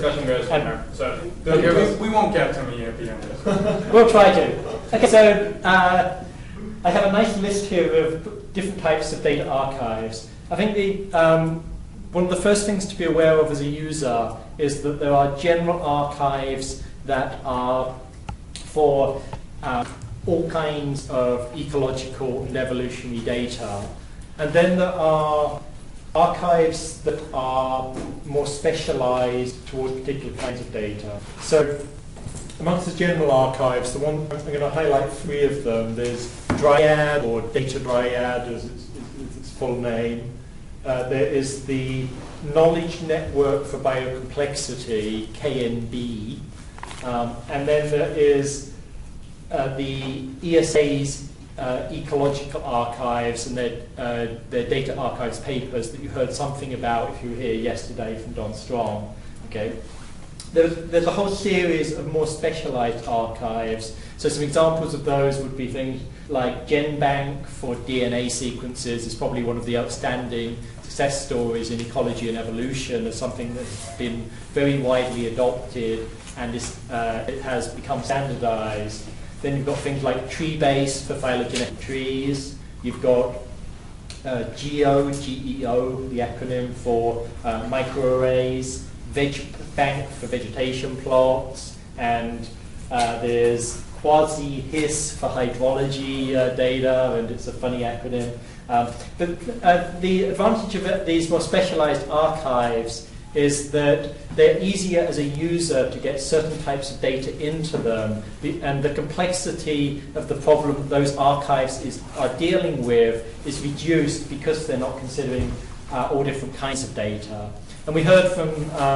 discussion goes from there. So we won't get to me at the end of this. We'll try to. Okay, so I have a nice list here of different types of data archives. I think one of the first things to be aware of as a user is that there are general archives that are for all kinds of ecological and evolutionary data. And then there are archives that are more specialized towards particular kinds of data. So amongst the general archives, the one I'm going to highlight three of them. There's Dryad, or Data Dryad as its full name. There is the Knowledge Network for Biocomplexity, KNB. And then there is the ESA's ecological archives and their data archives papers that you heard something about if you were here yesterday from Don Strong. Okay. There's a whole series of more specialized archives. So some examples of those would be things like GenBank for DNA sequences is probably one of the outstanding success stories in ecology and evolution as something that's been very widely adopted and it has become standardized. Then you've got things like TreeBase for phylogenetic trees. You've got GEO, the acronym for microarrays, VegBank for vegetation plots, and there's Quasi-HIS for hydrology data, and it's a funny acronym. But the advantage of these more specialized archives is that they're easier as a user to get certain types of data into them, and the complexity of the problem that those archives are dealing with is reduced because they're not considering all different kinds of data. And we heard from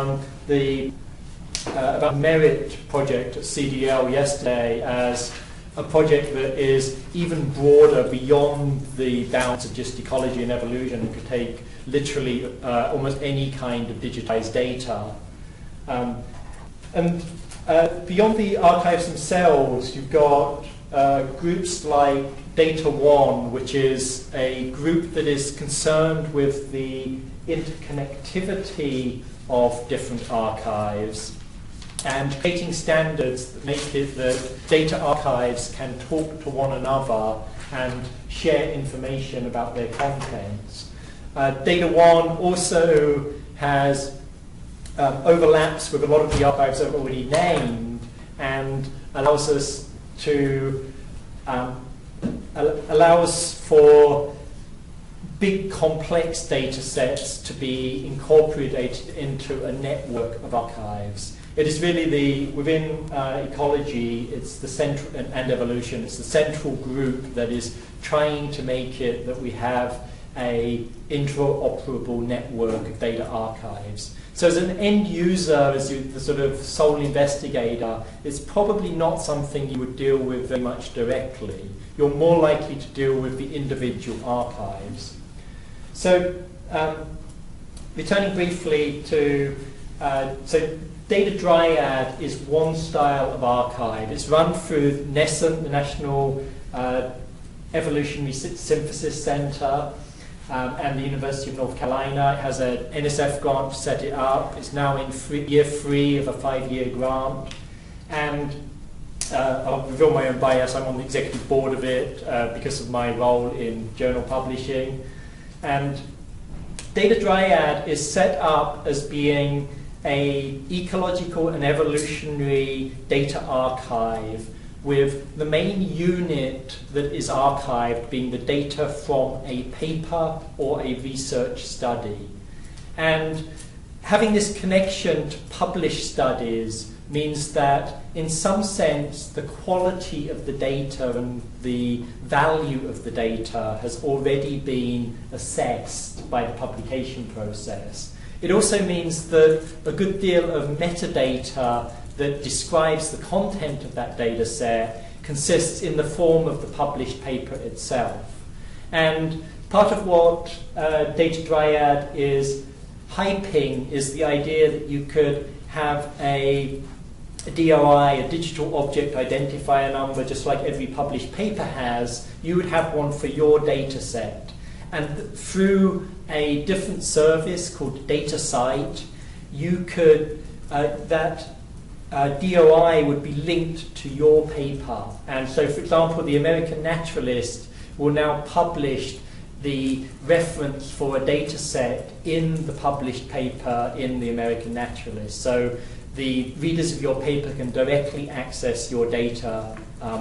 about Merit project at CDL yesterday as a project that is even broader beyond the bounds of just ecology and evolution and could take literally almost any kind of digitized data. And beyond the archives themselves, you've got groups like Data One, which is a group that is concerned with the interconnectivity of different archives and creating standards that make it that data archives can talk to one another and share information about their contents. Data One also has overlaps with a lot of the archives I've already named and allows us to allows for big complex data sets to be incorporated into a network of archives. It is really within ecology, it's the central, and evolution, it's the central group that is trying to make it that we have a interoperable network of data archives. So as an end user, as the sort of sole investigator, it's probably not something you would deal with very much directly. You're more likely to deal with the individual archives. So returning briefly to, so Data Dryad is one style of archive. It's run through NESCENT, the National Evolutionary Synthesis Center, and the University of North Carolina. It has an NSF grant to set it up. It's now in year 3 of a 5-year grant. And I'll reveal my own bias. I'm on the executive board of it because of my role in journal publishing. And Data Dryad is set up as being an ecological and evolutionary data archive with the main unit that is archived being the data from a paper or a research study. And having this connection to published studies means that in some sense the quality of the data and the value of the data has already been assessed by the publication process. It also means that a good deal of metadata that describes the content of that data set consists in the form of the published paper itself. And part of what Data Dryad is hyping is the idea that you could have a DOI, a digital object identifier number, just like every published paper has. You would have one for your data set. And through a different service called DataCite, you could that DOI would be linked to your paper. And so, for example, the American Naturalist will now publish the reference for a data set in the published paper in the American Naturalist. So the readers of your paper can directly access your data.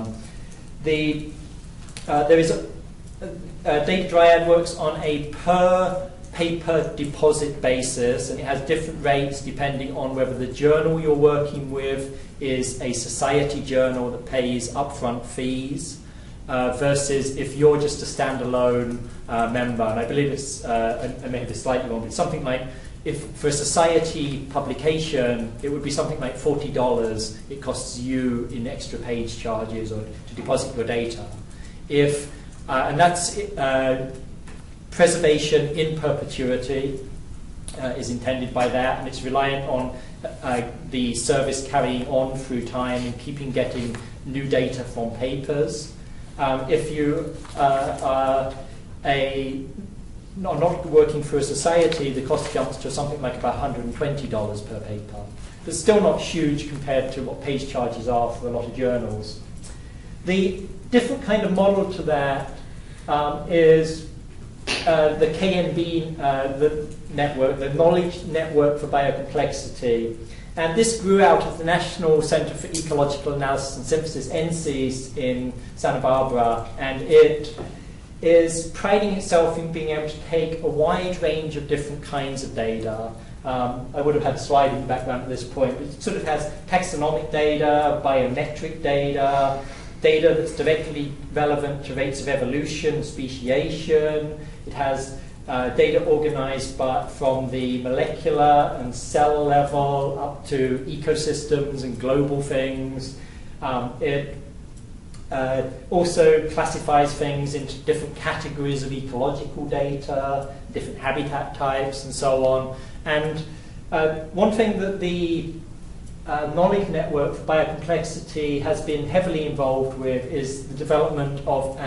There is Data Dryad works on a per paper deposit basis, and it has different rates depending on whether the journal you're working with is a society journal that pays upfront fees versus if you're just a standalone member. And I believe it's, I may have this slightly wrong, but it's something like, if for a society publication, it would be something like $40 it costs you in extra page charges or to deposit your data. And that's preservation in perpetuity is intended by that, and it's reliant on the service carrying on through time and getting new data from papers. If you are not working for a society, the cost jumps to something like about $120 per paper. But still not huge compared to what page charges are for a lot of journals. The different kind of model to that is the KNB the network, the Knowledge Network for Biocomplexity. And this grew out of the National Center for Ecological Analysis and Synthesis, NCEAS, in Santa Barbara, and it is priding itself in being able to take a wide range of different kinds of data. I would have had a slide in the background at this point, but it sort of has taxonomic data, biometric data, data that's directly relevant to rates of evolution, speciation. It has data organized from the molecular and cell level up to ecosystems and global things. It also classifies things into different categories of ecological data, different habitat types, and so on. And one thing that the Knowledge Network for Biocomplexity has been heavily involved with is the development of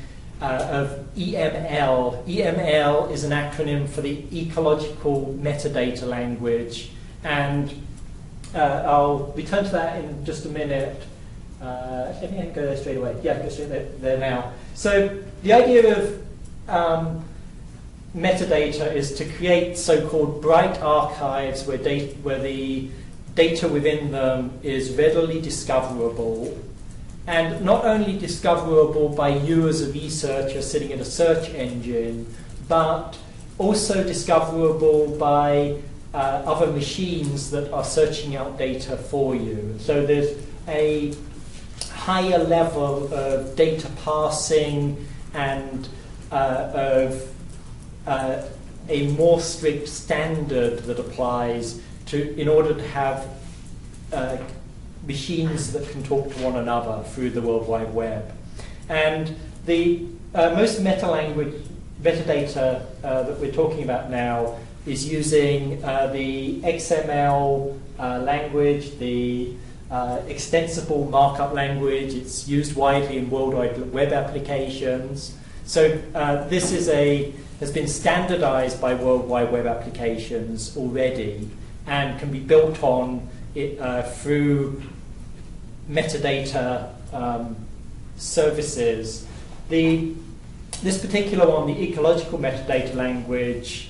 EML. EML is an acronym for the Ecological Metadata Language, and I'll return to that in just a minute. Let me go there straight away. Yeah, go straight there now. So the idea of metadata is to create so-called bright archives where the data within them is readily discoverable, and not only discoverable by you as a researcher sitting in a search engine, but also discoverable by other machines that are searching out data for you. So there's a higher level of data parsing and of a more strict standard that applies in order to have machines that can talk to one another through the World Wide Web. And the most metadata that we're talking about now is using the XML language, the extensible markup language. It's used widely in World Wide Web applications. So this has been standardized by World Wide Web applications already and can be built on through metadata services. This particular one, the ecological metadata language,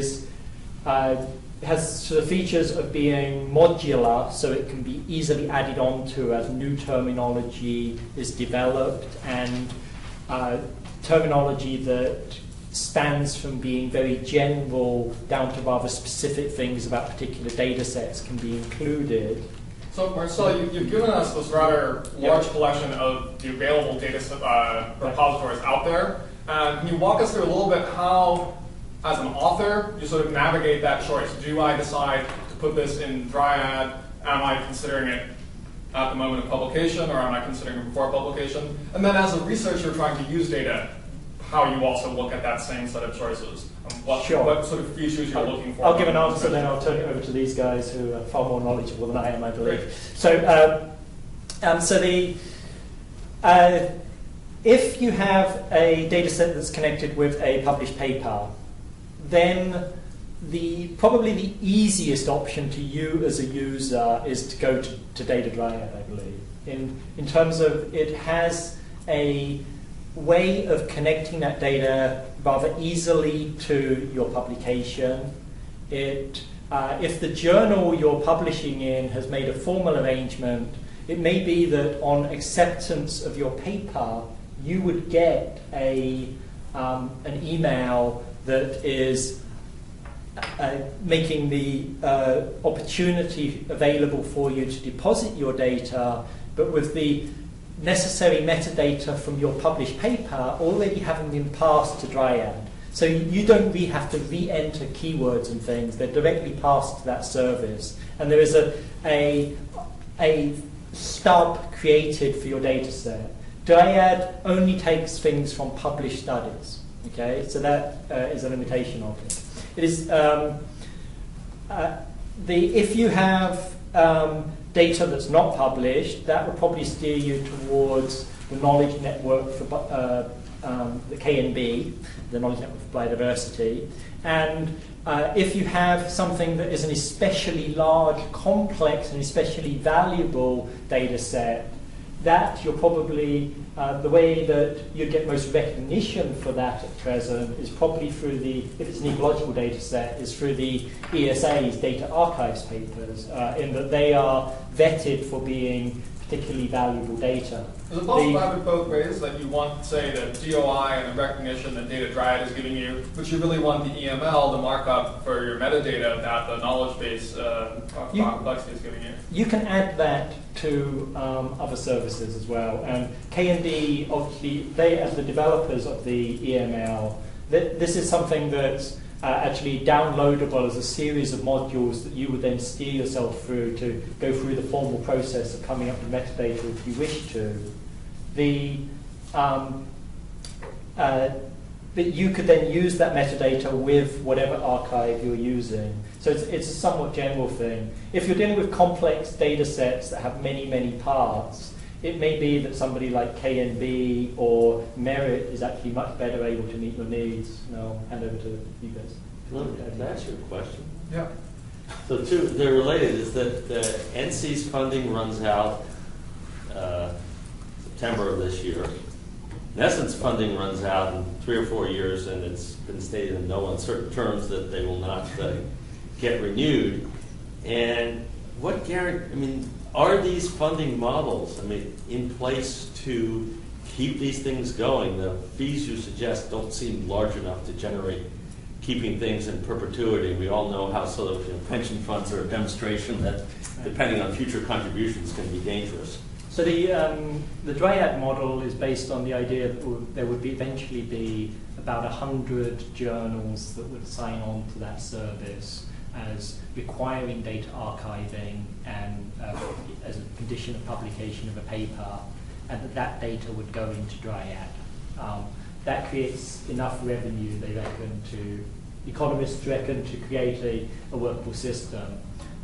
has sort of features of being modular, so it can be easily added onto as new terminology is developed, and terminology that spans from being very general down to rather specific things about particular data sets can be included. So, Marcel, you've given us this rather large collection of the available data repositories out there. Can you walk us through a little bit how, as an author, you sort of navigate that choice? Do I decide to put this in Dryad? Am I considering it at the moment of publication, or am I considering it before publication? And then as a researcher trying to use data, how you also look at that same set of choices? What sort of features you're looking for? I'll give an answer, then I'll turn it over to these guys who are far more knowledgeable than I am, I believe. Great. So, if you have a data set that's connected with a published paper, then probably the easiest option to you as a user is to go to Data Dryad, I believe. In terms of it has a way of connecting that data rather easily to your publication. If the journal you're publishing in has made a formal arrangement, it may be that on acceptance of your paper, you would get an email that is making the opportunity available for you to deposit your data, but with the necessary metadata from your published paper already having been passed to Dryad. So you don't really have to re-enter keywords and things. They're directly passed to that service. And there is a stub created for your data set. Dryad only takes things from published studies. Okay, so that is a limitation of it. It is if you have data that's not published, that would probably steer you towards the knowledge network for the KNB, the Knowledge Network for Biodiversity. And if you have something that is an especially large, complex, and especially valuable data set, that you're probably, the way that you get most recognition for that at present is probably through if it's an ecological data set, is through the ESA's data archives papers, in that they are vetted for being particularly valuable data. Is it possible to have it both ways, that you want, say, the DOI and the recognition that Data Dryad is giving you, but you really want the EML, the markup for your metadata that the knowledge base complexity is giving you? You can add that to other services as well. And KND, obviously, they, as the developers of the EML, this is something that's actually downloadable as a series of modules that you would then steer yourself through to go through the formal process of coming up with metadata if you wish to. But you could then use that metadata with whatever archive you're using. So it's a somewhat general thing. If you're dealing with complex data sets that have many, many parts, it may be that somebody like KNB or Merit is actually much better able to meet your needs. And I'll hand over to you guys. Can I ask you a question? Yeah. So they're related, is that the NC's funding runs out September of this year. NESIN's funding runs out in 3 or 4 years, and it's been stated in no uncertain terms that they will not get renewed. And what guarantee, are these funding models, in place to keep these things going? The fees you suggest don't seem large enough to generate keeping things in perpetuity. We all know how sort of pension funds are a demonstration that, depending on future contributions, can be dangerous. So the Dryad model is based on the idea that there would eventually be about 100 journals that would sign on to that service as requiring data archiving and as a condition of publication of a paper, and that data would go into Dryad. That creates enough revenue, they reckon, economists reckon, to create a workable system.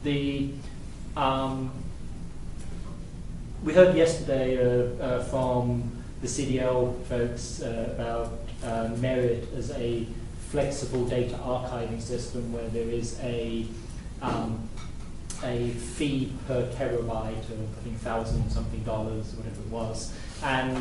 We heard yesterday from the CDL folks about Merit as a flexible data archiving system where there is a fee per terabyte of, I think, $1,000-something, whatever it was. And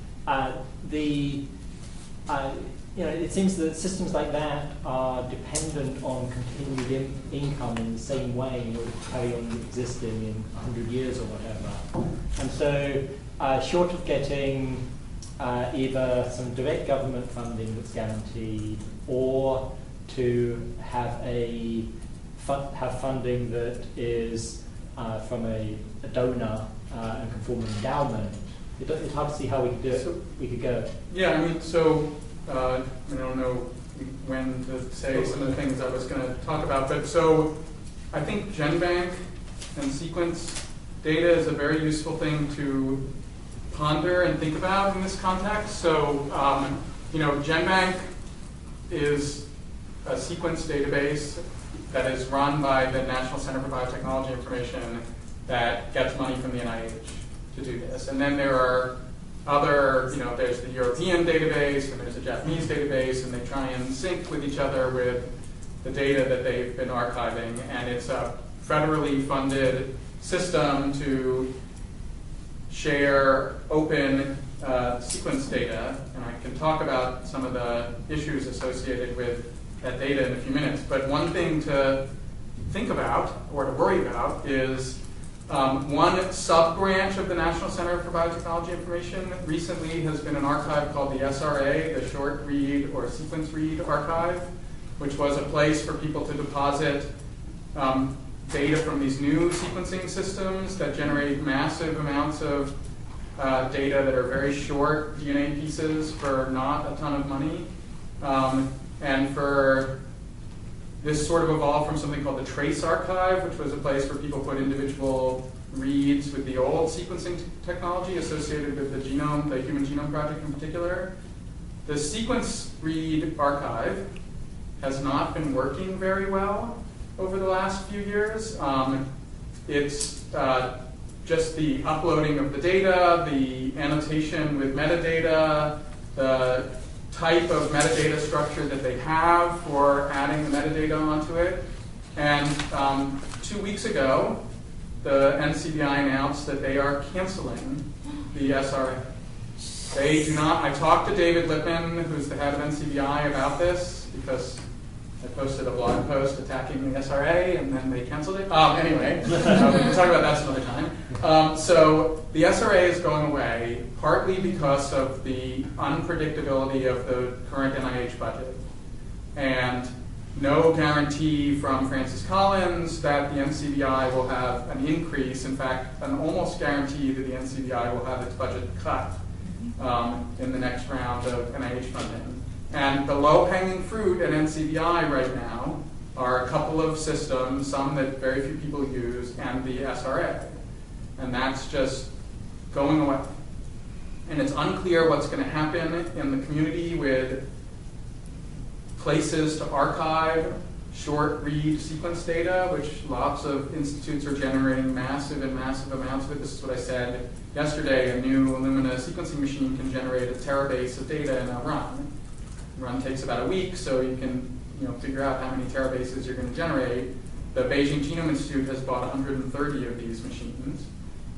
it seems that systems like that are dependent on continued income in the same way in order to carry on existing in 100 years or whatever. And so, short of getting either some direct government funding that's guaranteed, or to have funding that is from a donor and can form an endowment, it's hard to see how we could do it. We could go. Yeah, I don't know when to say some of the things I was going to talk about, but so I think GenBank and sequence data is a very useful thing to ponder and think about in this context. So, GenBank is a sequence database that is run by the National Center for Biotechnology Information that gets money from the NIH to do this. And then there are other, there's the European database and there's a Japanese database, and they try and sync with each other with the data that they've been archiving, and it's a federally funded system to share open sequence data, and I can talk about some of the issues associated with that data in a few minutes. But one thing to think about, or to worry about, is one sub-branch of the National Center for Biotechnology Information recently has been an archive called the SRA, the Short Read or Sequence Read Archive, which was a place for people to deposit data from these new sequencing systems that generate massive amounts of data that are very short DNA pieces for not a ton of money. And for this sort of evolved from something called the Trace Archive, which was a place where people put individual reads with the old sequencing technology associated with the genome, the Human Genome Project in particular. The Sequence Read Archive has not been working very well over the last few years. It's just the uploading of the data, the annotation with metadata, the type of metadata structure that they have for adding the metadata onto it. And 2 weeks ago, the NCBI announced that they are canceling the SRA. They do not, I talked to David Lippman, who's the head of NCBI, about this, because I posted a blog post attacking the SRA, and then they canceled it. Anyway, we can talk about that some other time. So the SRA is going away, partly because of the unpredictability of the current NIH budget, and no guarantee from Francis Collins that the NCBI will have an increase. In fact, an almost guarantee that the NCBI will have its budget cut in the next round of NIH funding. And the low-hanging fruit at NCBI right now are a couple of systems, some that very few people use, and the SRA. And that's just going away. And it's unclear what's going to happen in the community with places to archive short read sequence data, which lots of institutes are generating massive and massive amounts of it. This is what I said yesterday. A new Illumina sequencing machine can generate a terabase of data in a run. The run takes about a week, so you can figure out how many terabases you're going to generate. The Beijing Genome Institute has bought 130 of these machines.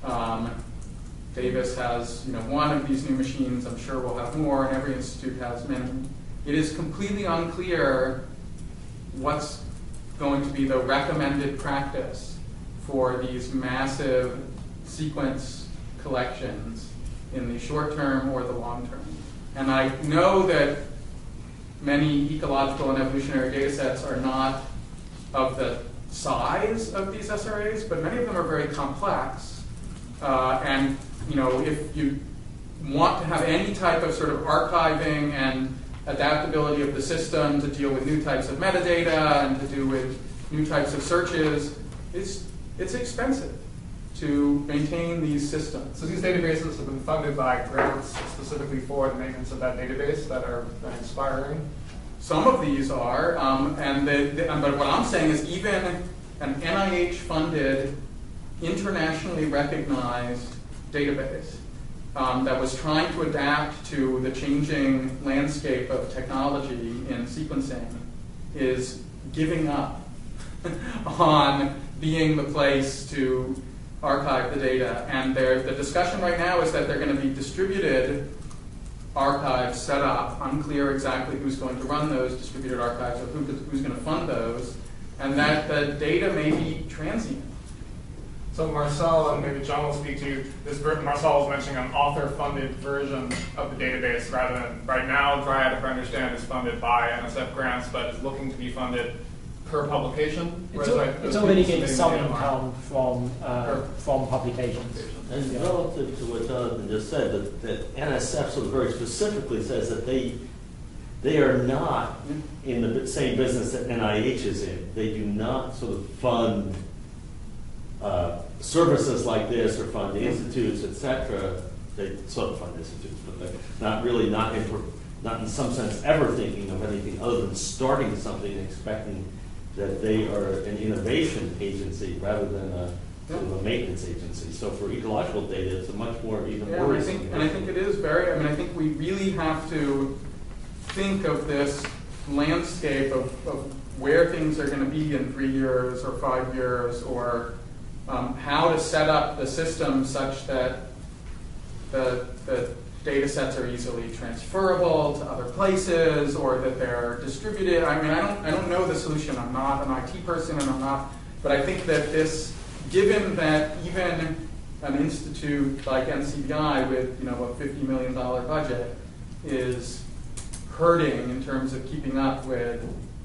Davis has one of these new machines. I'm sure we'll have more, and every institute has many. It is completely unclear what's going to be the recommended practice for these massive sequence collections in the short term or the long term. And I know that many ecological and evolutionary data sets are not of the size of these SRAs, but many of them are very complex. And if you want to have any type of sort of archiving and adaptability of the system to deal with new types of metadata and to do with new types of searches, it's expensive to maintain these systems. So these databases have been funded by grants specifically for the maintenance of that database that are expiring? Some of these are, but what I'm saying is even an NIH-funded, internationally recognized database that was trying to adapt to the changing landscape of technology in sequencing is giving up on being the place to archive the data. And the discussion right now is that they're going to be distributed archives set up, unclear exactly who's going to run those distributed archives or who's going to fund those, and that the data may be transient. So Marcel, and maybe John will speak to you. Marcel was mentioning an author-funded version of the database rather than, right now, Dryad, if I understand, is funded by NSF grants, but is looking to be funded per publication. It's already getting some income from publications. And relative to what Jonathan just said, that NSF sort of very specifically says that they are not in the same business that NIH is in. They do not sort of fund services like this or fund institutes, etc. They sort of fund institutes, but they're not in some sense ever thinking of anything other than starting something and expecting that they are an innovation agency rather than a sort of a maintenance agency. So for ecological data, it's a much more even worrisome. And I think it is I think we really have to think of this landscape of where things are going to be in 3 years or 5 years, or how to set up the system such that the data sets are easily transferable to other places, or that they're distributed. I mean, I don't know the solution. I'm not an IT person, and but I think that this, given that even an institute like NCBI with a $50 million budget is hurting in terms of keeping up with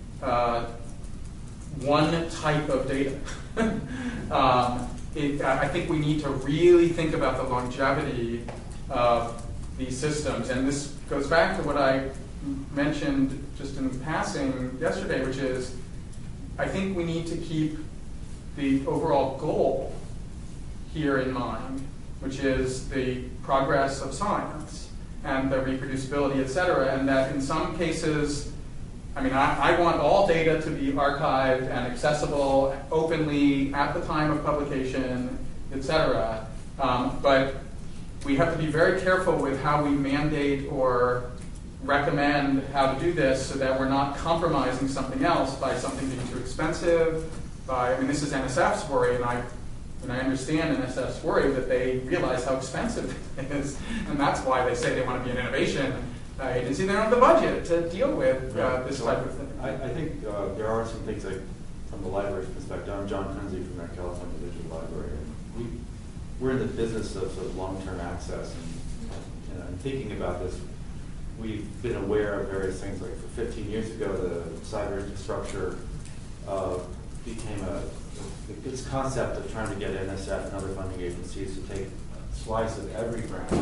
one type of data. I think we need to really think about the longevity of these systems. And this goes back to what I mentioned just in passing yesterday, which is I think we need to keep the overall goal here in mind, which is the progress of science and the reproducibility, et cetera, and that in some cases, I mean, I want all data to be archived and accessible openly at the time of publication, et cetera, but we have to be very careful with how we mandate or recommend how to do this so that we're not compromising something else by something being too expensive. I mean, this is NSF's worry, and I understand NSF's worry that they realize how expensive it is, and that's why they say they want to be an innovation agency. They don't have the budget to deal with this type of thing. I think there are some things like, from the library's perspective. I'm John Kunze from the California Digital Library. We're in the business of sort of long-term access, and thinking about this, we've been aware of various things. Like 15 years ago, the cyber infrastructure became this concept of trying to get NSF and other funding agencies to take a slice of every grant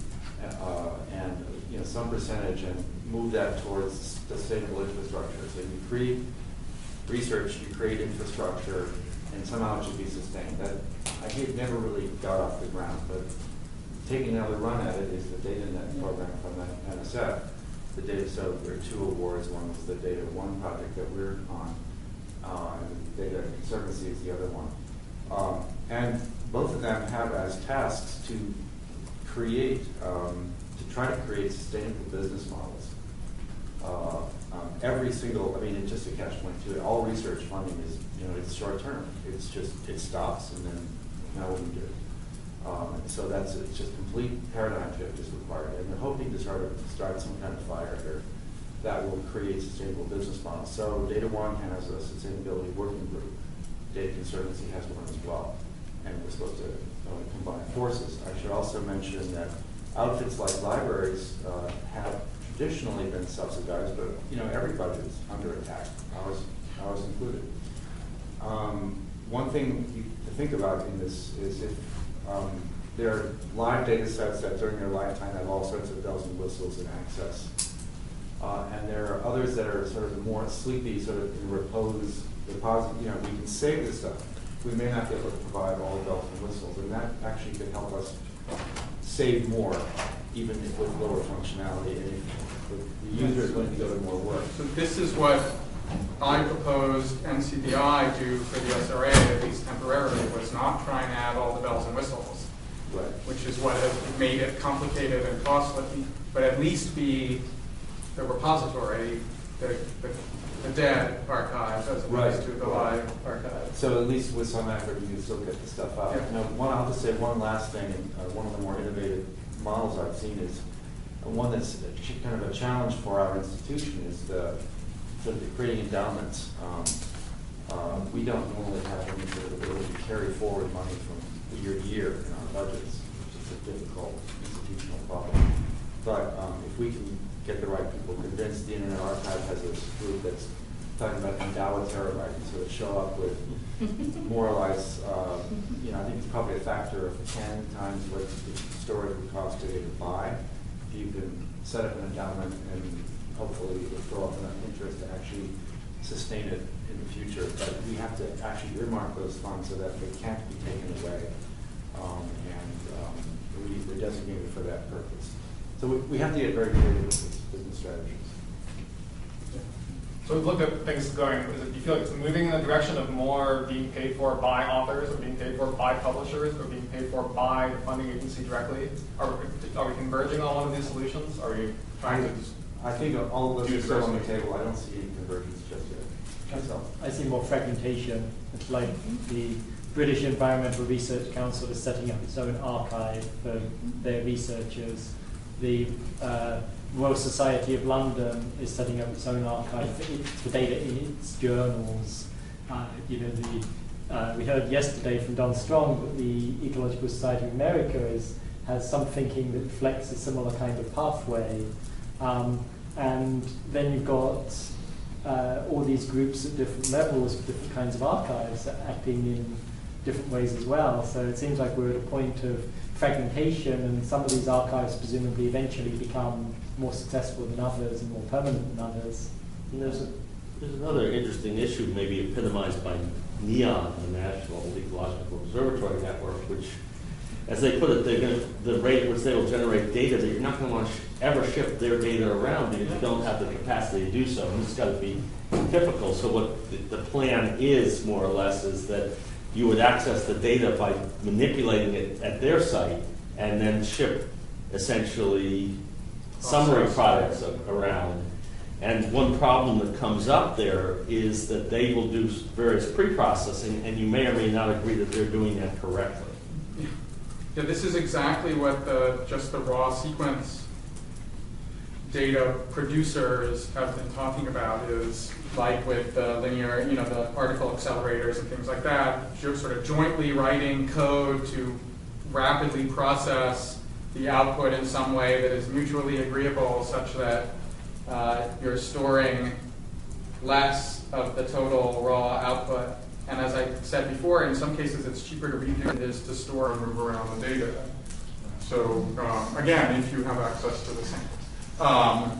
and some percentage and move that towards sustainable infrastructure. So you create research, you create infrastructure, and somehow it should be sustained. That I think never really got off the ground, but taking another run at it is the DataNet program from the NSF. So there are 2 awards. One was the Data One project that we're on, and the Data Conservancy is the other one. And both of them have as tasks to create, to try to create sustainable business models. Every single, I mean, it's just a catch-22. All research funding is, it's short-term. It's just, it stops, and then now what do you do? So it's just complete paradigm shift is required, and they're hoping to start some kind of fire here that will create sustainable business models. So Data One has a sustainability working group. Data Conservancy has one as well, and we're supposed to combine forces. I should also mention that outfits like libraries have traditionally been subsidized, but everybody is under attack, ours included. One thing to think about in this is if there are live data sets that during their lifetime have all sorts of bells and whistles and access. And there are others that are sort of more sleepy, sort of in repose, deposit. We can save this stuff. We may not be able to provide all the bells and whistles, and that actually could help us save more, even with lower functionality. And if the user is going to go to more work. So this is what I proposed NCBI do for the SRA, at least temporarily, was not try and add all the bells and whistles, right, which is what has made it complicated and costly, but at least be the repository, the dead archive, as opposed to the live archive. So at least with some effort, you can still get the stuff out. Yeah. I'll just say one last thing, and one of the more innovative models I've seen is one that's kind of a challenge for our institution is creating endowments. We don't normally have any sort of ability to carry forward money from year to year in our budgets, which is a difficult institutional problem. But if we can get the right people convinced, the Internet Archive has a group that's talking about endow a terabyte, and sort of show up with more or less, I think it's probably a factor of 10 times what the storage would cost today to buy. If you can set up an endowment and hopefully it will throw up enough interest to actually sustain it in the future. But we have to actually earmark those funds so that they can't be taken away, and we're designated for that purpose. So we have to get very creative with business strategies. So we've looked at things going, do you feel like it's moving in the direction of more being paid for by authors, or being paid for by publishers, or being paid for by the funding agency directly? Are we converging on one of these solutions? Are we trying to I think all of those are still on the table. I don't see any convergence just yet. I see more fragmentation. It's like the British Environmental Research Council is setting up its own archive for their researchers. The Royal Society of London is setting up its own archive for data in its journals. We heard yesterday from Don Strong that the Ecological Society of America has some thinking that reflects a similar kind of pathway. And then you've got all these groups at different levels, different kinds of archives acting in different ways as well. So it seems like we're at a point of fragmentation, and some of these archives presumably eventually become more successful than others and more permanent than others. And there's another interesting issue, maybe epitomized by NEON, the National Ecological Observatory Network, which, as they put it, the rate at which they will generate data, that you're not going to want to ever shift their data around because you don't have the capacity to do so. And it's got to be typical. So what the plan is, more or less, is that you would access the data by manipulating it at their site and then ship essentially summary products around. And one problem that comes up there is that they will do various pre-processing, and you may or may not agree that they're doing that correctly. Yeah, this is exactly what just the raw sequence data producers have been talking about, is like with the linear, the particle accelerators and things like that, sort of jointly writing code to rapidly process the output in some way that is mutually agreeable, such that you're storing less of the total raw output. And as I said before, in some cases it's cheaper to redo than it is to store and move around the data. So again, if you have access to the samples.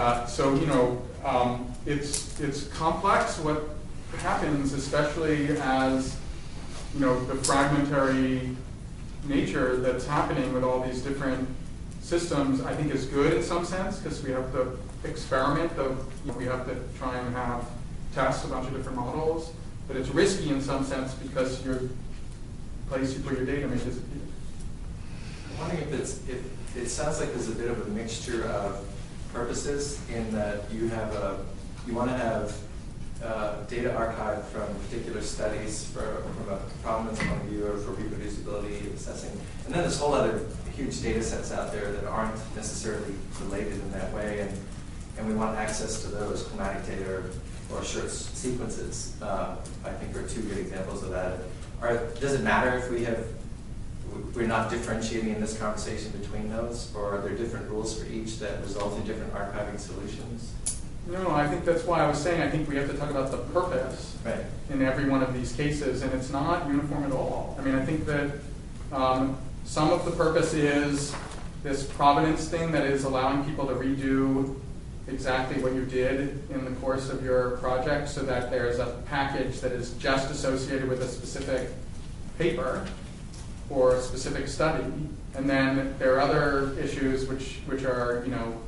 It's complex what happens, especially as the fragmentary nature that's happening with all these different systems, I think is good in some sense, because we have to experiment, we have to try and test a bunch of different models. But it's risky in some sense because your place you put your data may disappear. I'm wondering if it sounds like there's a bit of a mixture of purposes in that you want to have data archived from particular studies from a provenance point of view or for reproducibility assessing, and then there's whole other huge data sets out there that aren't necessarily related in that way, and we want access to those, climatic data or short sequences. I think are two good examples of that. Does it matter if we're not differentiating in this conversation between those, or are there different rules for each that result in different archiving solutions? No, I think that's why I was saying I think we have to talk about the purpose in every one of these cases, and it's not uniform at all. I mean, I think that some of the purpose is this provenance thing that is allowing people to redo exactly what you did in the course of your project, so that there's a package that is just associated with a specific paper or a specific study. And then there are other issues which are,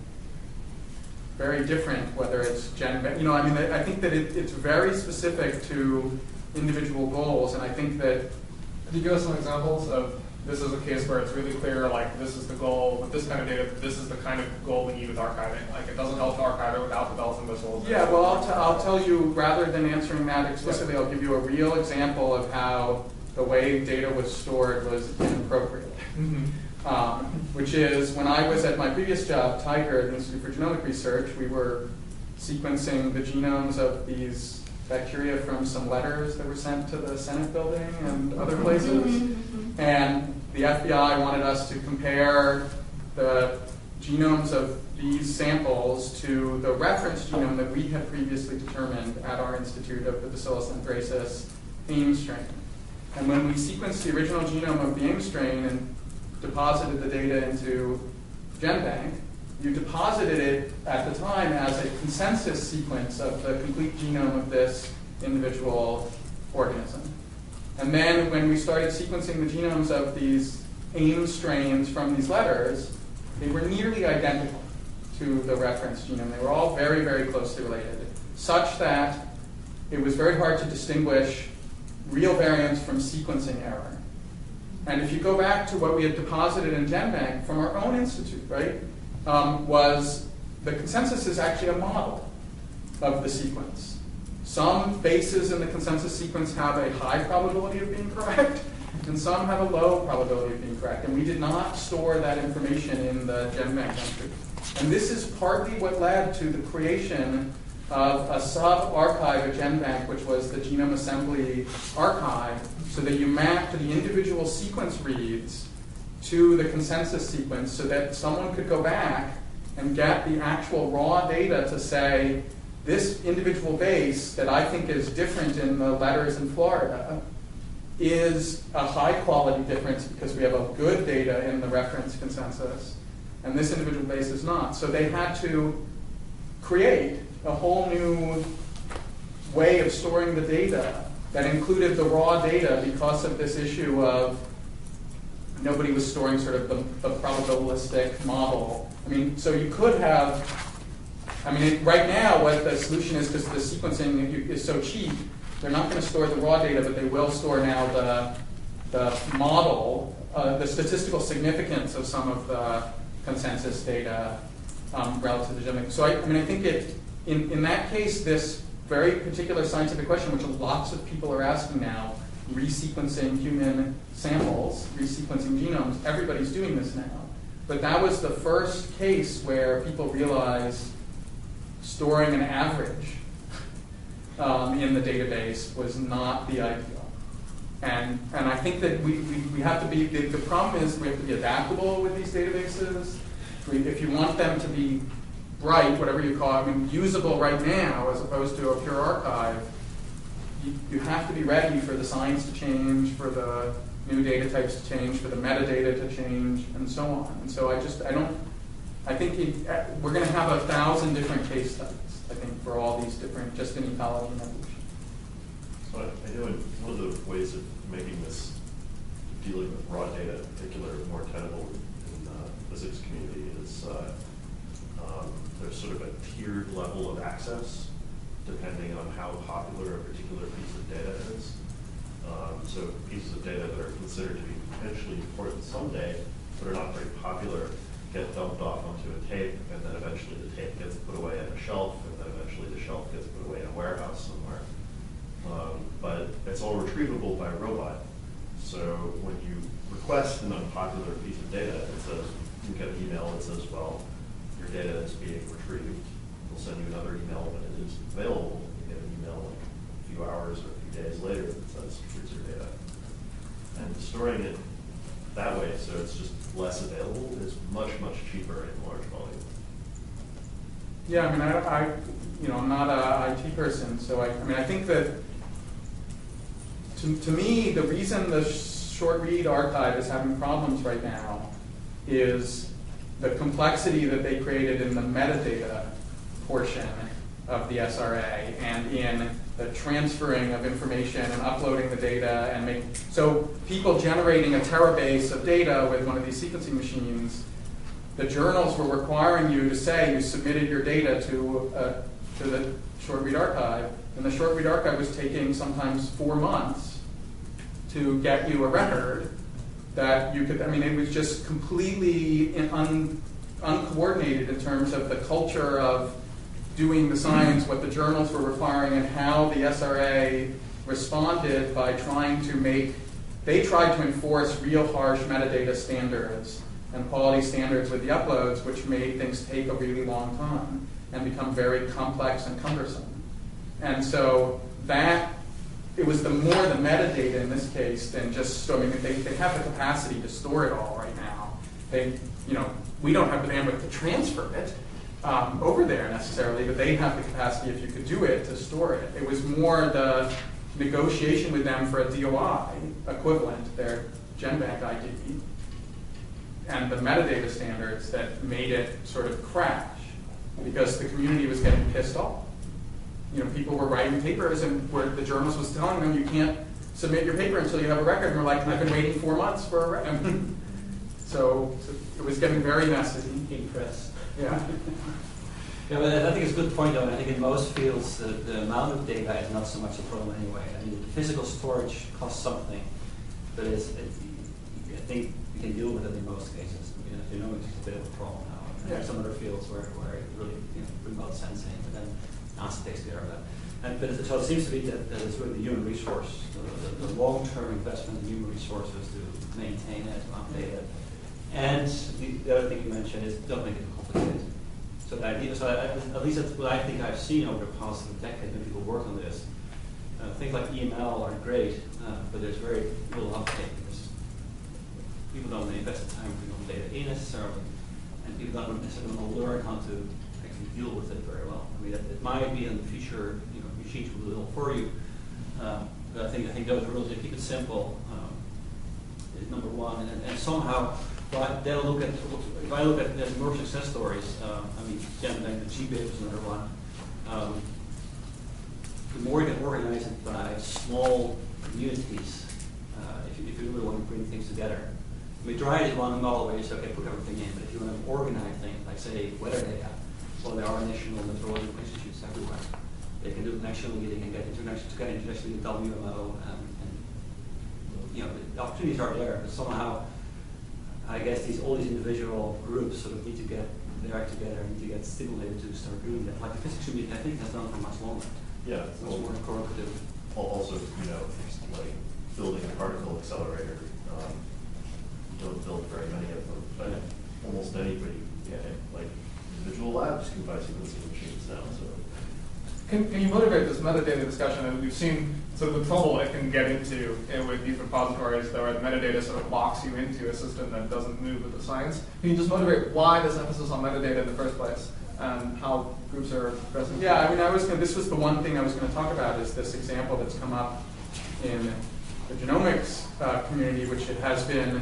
very different, whether it's I think that it's very specific to individual goals, and I think that... Could you give us some examples of, this is a case where it's really clear, like, this is the goal with this kind of data, this is the kind of goal we need with archiving. Like, it doesn't help to archive it without the bells and whistles. Yeah, well, I'll tell you, rather than answering that explicitly, I'll give you a real example of how the way data was stored was inappropriate. Which is, when I was at my previous job, Tiger, at the Institute for Genomic Research, we were sequencing the genomes of these bacteria from some letters that were sent to the Senate building and other places. And the FBI wanted us to compare the genomes of these samples to the reference genome that we had previously determined at our institute of the Bacillus anthracis AIM strain. And when we sequenced the original genome of the AIM strain and deposited the data into GenBank, you deposited it at the time as a consensus sequence of the complete genome of this individual organism. And then when we started sequencing the genomes of these AIM strains from these letters, they were nearly identical to the reference genome. They were all very, very closely related, such that it was very hard to distinguish real variants from sequencing error. And if you go back to what we had deposited in GenBank from our own institute, right, was the consensus is actually a model of the sequence. some bases in the consensus sequence have a high probability of being correct, and some have a low probability of being correct. And we did not store that information in the GenBank entry. And this is partly what led to the creation of a sub-archive at GenBank, which was the Genome Assembly Archive, so that you map to the individual sequence reads to the consensus sequence so that someone could go back and get the actual raw data to say, this individual base that I think is different in the letters in Florida is a high quality difference because we have a good data in the reference consensus, and this individual base is not. So they had to create a whole new way of storing the data that included the raw data because of this issue of nobody was storing sort of the probabilistic model. I mean, so you could have, right now what the solution is, because the sequencing is so cheap, they're not going to store the raw data, but they will store now the model, the statistical significance of some of the consensus data relative to GenBank. So I think in that case, this very particular scientific question, which lots of people are asking now, resequencing human samples, resequencing genomes, everybody's doing this now. But that was the first case where people realized storing an average in the database was not the ideal. And I think that we have to be, the problem is we have to be adaptable with these databases. If you want them to be bright, whatever you call it, usable right now as opposed to a pure archive, you have to be ready for the science to change, for the new data types to change, for the metadata to change, and so on. And so I think we're going to have 1,000 different case studies, I think, for all these different, just in ecology and evolution. So I know one of the ways of making this, dealing with raw data in particular, more tenable in the physics community is there's sort of a tiered level of access depending on how popular a particular piece of data is. So pieces of data that are considered to be potentially important someday, but are not very popular, get dumped off onto a tape, and then eventually the tape gets put away on a shelf, and then eventually the shelf gets put away in a warehouse somewhere. But it's all retrievable by a robot. So when you request an unpopular piece of data, it says, you get an email that says, well, your data is being retrieved. We'll send you another email when it is available. You get an email like a few hours or a few days later that says, here's your data. And storing it that way, so it's just less available, is much, much cheaper in large volume. Yeah, I'm not an IT person, so I think that to me, the reason the short read archive is having problems right now is the complexity that they created in the metadata portion of the SRA and in the transferring of information and uploading the data so people generating a terabase of data with one of these sequencing machines, the journals were requiring you to say you submitted your data to the short read archive, and the short read archive was taking sometimes 4 months to get you a record that you could, it was just completely uncoordinated in terms of the culture of doing the science, what the journals were requiring, and how the SRA responded by they tried to enforce real harsh metadata standards and quality standards with the uploads, which made things take a really long time and become very complex and cumbersome. And so it was more the metadata in this case than just, they have the capacity to store it all right now. We don't have the bandwidth to transfer it over there necessarily, but they have the capacity, if you could do it, to store it. It was more the negotiation with them for a DOI equivalent, their GenBank ID, and the metadata standards that made it sort of crash because the community was getting pissed off. People were writing papers and where the journalist was telling them you can't submit your paper until you have a record, and we're like, I've been waiting 4 months for a record. So it was getting very messy. Impressed. Yeah. Yeah, but I think it's a good point, though. I think in most fields, the amount of data is not so much a problem anyway. The physical storage costs something, but I think you can deal with it in most cases. It's a bit of a problem now. And there are some other fields where it really, remote sensing, but then NASA takes care of that. So it seems to be that it's really the human resource, the long-term investment in human resources to maintain that amount of data. And the other thing you mentioned is don't make it complicated. So the idea, at least that's what I think I've seen over the past decade when people work on this. Things like EML are great, but there's very little uptake because people don't invest the time to know data in necessarily, and people don't necessarily learn how to actually deal with it very well. I mean, it might be in the future, machines will do it all for you. But I think those rules, to keep it simple, is number one. And somehow, if I look at the more success stories, GenBank, the GBIT is another one. The more you can organize it by small communities, if you really want to bring things together. Dry is one model where you say, okay, put everything in, but if you want to organize things, like say weather data, well, there are national meteorological institutes everywhere. They can do it nationally, they can get internationally with WMO, the opportunities are there, but somehow, I guess all these individual groups sort of need to get their act together, need to get stimulated to start doing that. Like the physics community, I think, has done for much longer. Yeah. It's much more cooperative. Also, like building a particle accelerator, you don't build very many of them, but almost anybody, like individual labs can buy sequencing machines now. So, can you motivate this metadata discussion? And we've seen sort of the trouble it can get into with these repositories, where the metadata sort of locks you into a system that doesn't move with the science. Can you just motivate why this emphasis on metadata in the first place, and how groups are addressing it? Yeah, this was the one thing I was going to talk about, is this example that's come up in the genomics community, which it has been,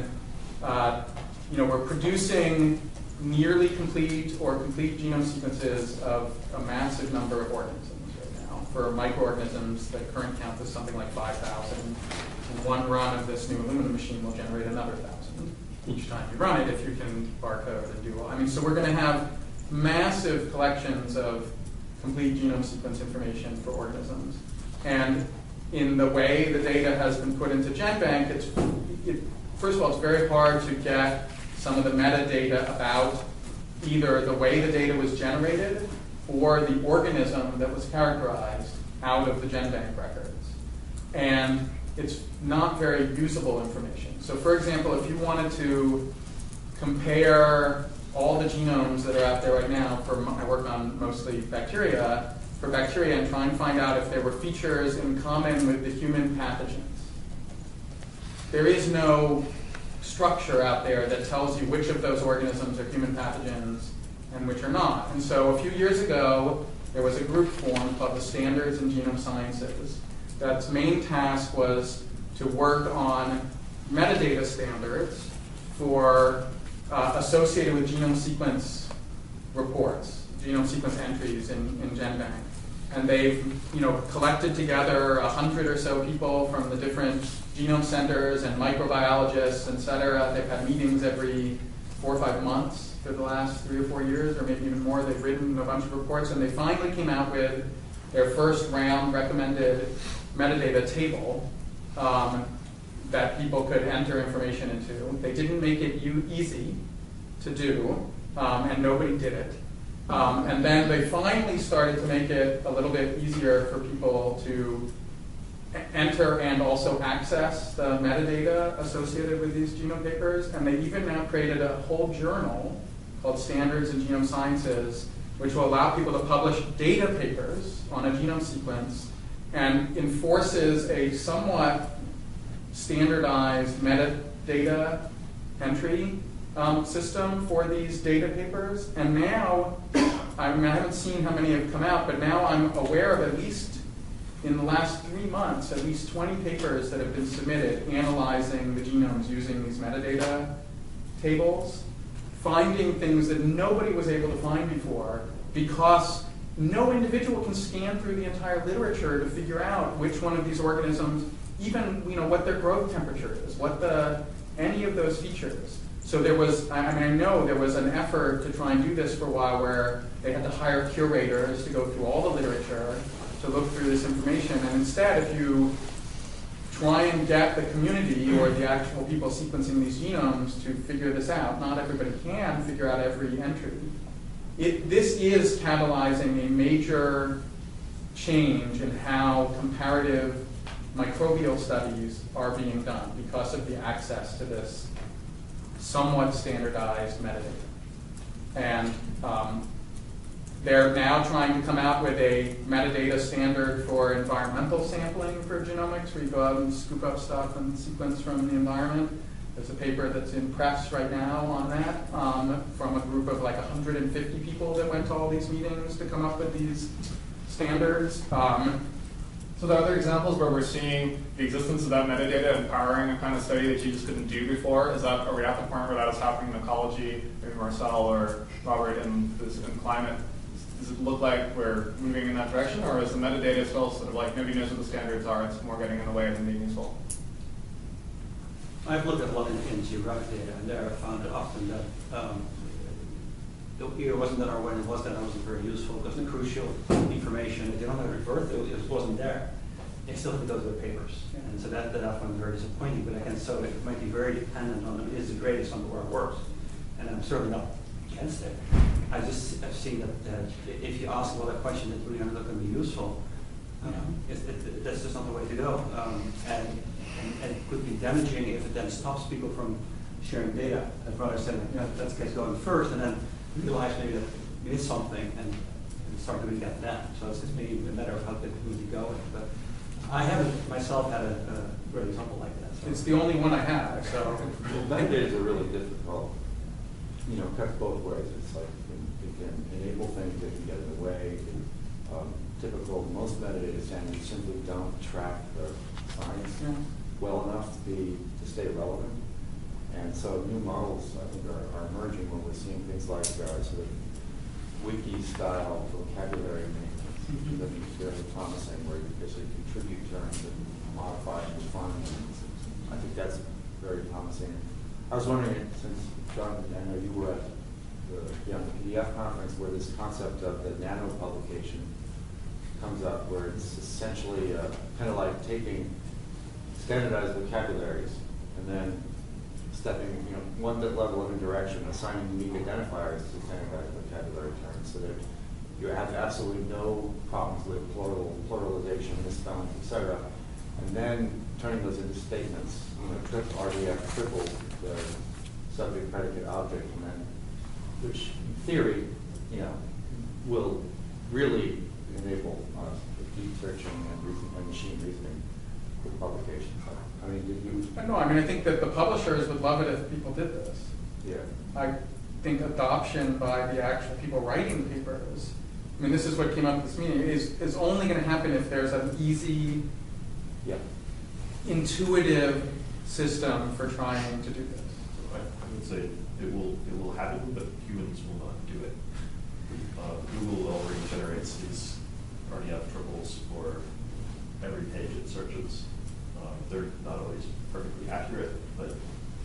we're producing nearly complete or complete genome sequences of a massive number of organisms right now. For microorganisms, the current count is something like 5,000. And one run of this new Illumina machine will generate another 1,000 each time you run it, if you can barcode and do all. So we're going to have massive collections of complete genome sequence information for organisms. And in the way the data has been put into GenBank, first of all, it's very hard to get some of the metadata about either the way the data was generated or the organism that was characterized out of the GenBank records. And it's not very usable information. So for example, if you wanted to compare all the genomes that are out there right now, I work on mostly bacteria, for bacteria, and try and find out if there were features in common with the human pathogens. There is no structure out there that tells you which of those organisms are human pathogens and which are not. And so a few years ago, there was a group formed called the Standards in Genome Sciences. That's main task was to work on metadata standards for associated with genome sequence reports, genome sequence entries in GenBank. And they've collected together 100 or so people from the different genome centers and microbiologists, et cetera. They've had meetings every 4 or 5 months for the last 3 or 4 years, or maybe even more. They've written a bunch of reports, and they finally came out with their first round recommended metadata table that people could enter information into. They didn't make it easy to do, and nobody did it. And then they finally started to make it a little bit easier for people to enter and also access the metadata associated with these genome papers. And they even now created a whole journal called Standards in Genome Sciences, which will allow people to publish data papers on a genome sequence and enforces a somewhat standardized metadata entry system for these data papers. And now, I haven't seen how many have come out, but now I'm aware of at least in the last 3 months, at least 20 papers that have been submitted analyzing the genomes using these metadata tables, finding things that nobody was able to find before because no individual can scan through the entire literature to figure out which one of these organisms, even what their growth temperature is, any of those features. So there was, I know there was an effort to try and do this for a while where they had to hire curators to go through all the literature to look through this information. And instead, if you try and get the community or the actual people sequencing these genomes to figure this out, not everybody can figure out every entry. This is catalyzing a major change in how comparative microbial studies are being done because of the access to this somewhat standardized metadata. And they're now trying to come out with a metadata standard for environmental sampling for genomics, where you go out and scoop up stuff and sequence from the environment. There's a paper that's in press right now on that from a group of like 150 people that went to all these meetings to come up with these standards. So there are other examples where we're seeing the existence of that metadata empowering a kind of study that you just couldn't do before. Are we at the point where that is happening in ecology, maybe Marcel or Robert in climate? Does it look like we're moving in that direction, or is the metadata still sort of like nobody knows what the standards are, it's more getting in the way than being useful? I've looked at a lot in geographic data, and there I found it often that the year wasn't that, or when it was that, it wasn't very useful, because the crucial information, if they don't have it referred to, it wasn't there. They still have to go to the papers. And so that I found very disappointing, but again, so it might be very dependent on is the greatest on where it works. And I'm certainly not against it. I've seen that if you ask a lot of questions that really are not going to be useful, that's just not the way to go. And it could be damaging if it then stops people from sharing data. I'd rather say, let's get going first, and then realize maybe that we did something and start doing that then. So it's just maybe a matter of how good we go. But I haven't myself had a great example like that. So. It's the only one I have. So Metadata are really difficult. Cuts both ways. It's like it can enable things that can get in the way. Most metadata standards simply don't track the science well enough to stay relevant. And so new models, I think, are emerging when we're seeing things like sort of wiki-style vocabulary names that are very promising, where you basically contribute terms and modify and define them. I think that's very promising. I was wondering, since John, I know you were at the PDF conference, where this concept of the nano publication comes up, where it's essentially kind of like taking standardized vocabularies and then stepping, one level of indirection, assigning unique identifiers to standardized vocabulary terms, so that you have absolutely no problems with pluralization, misspelling, etc. And then turning those into statements, RDF triple the subject, predicate, object, and then, which in theory, will really enable deep searching and machine reasoning for publication. I mean, did you? No, I think that the publishers would love it if people did this. Yeah. I think adoption by the actual people writing the papers, this is what came up at this meeting, is only going to happen if there's an easy, intuitive system for trying to do this. I would say it will happen, but humans will not do it. Google already generates these RDF triples for every page it searches. They're not always perfectly accurate, but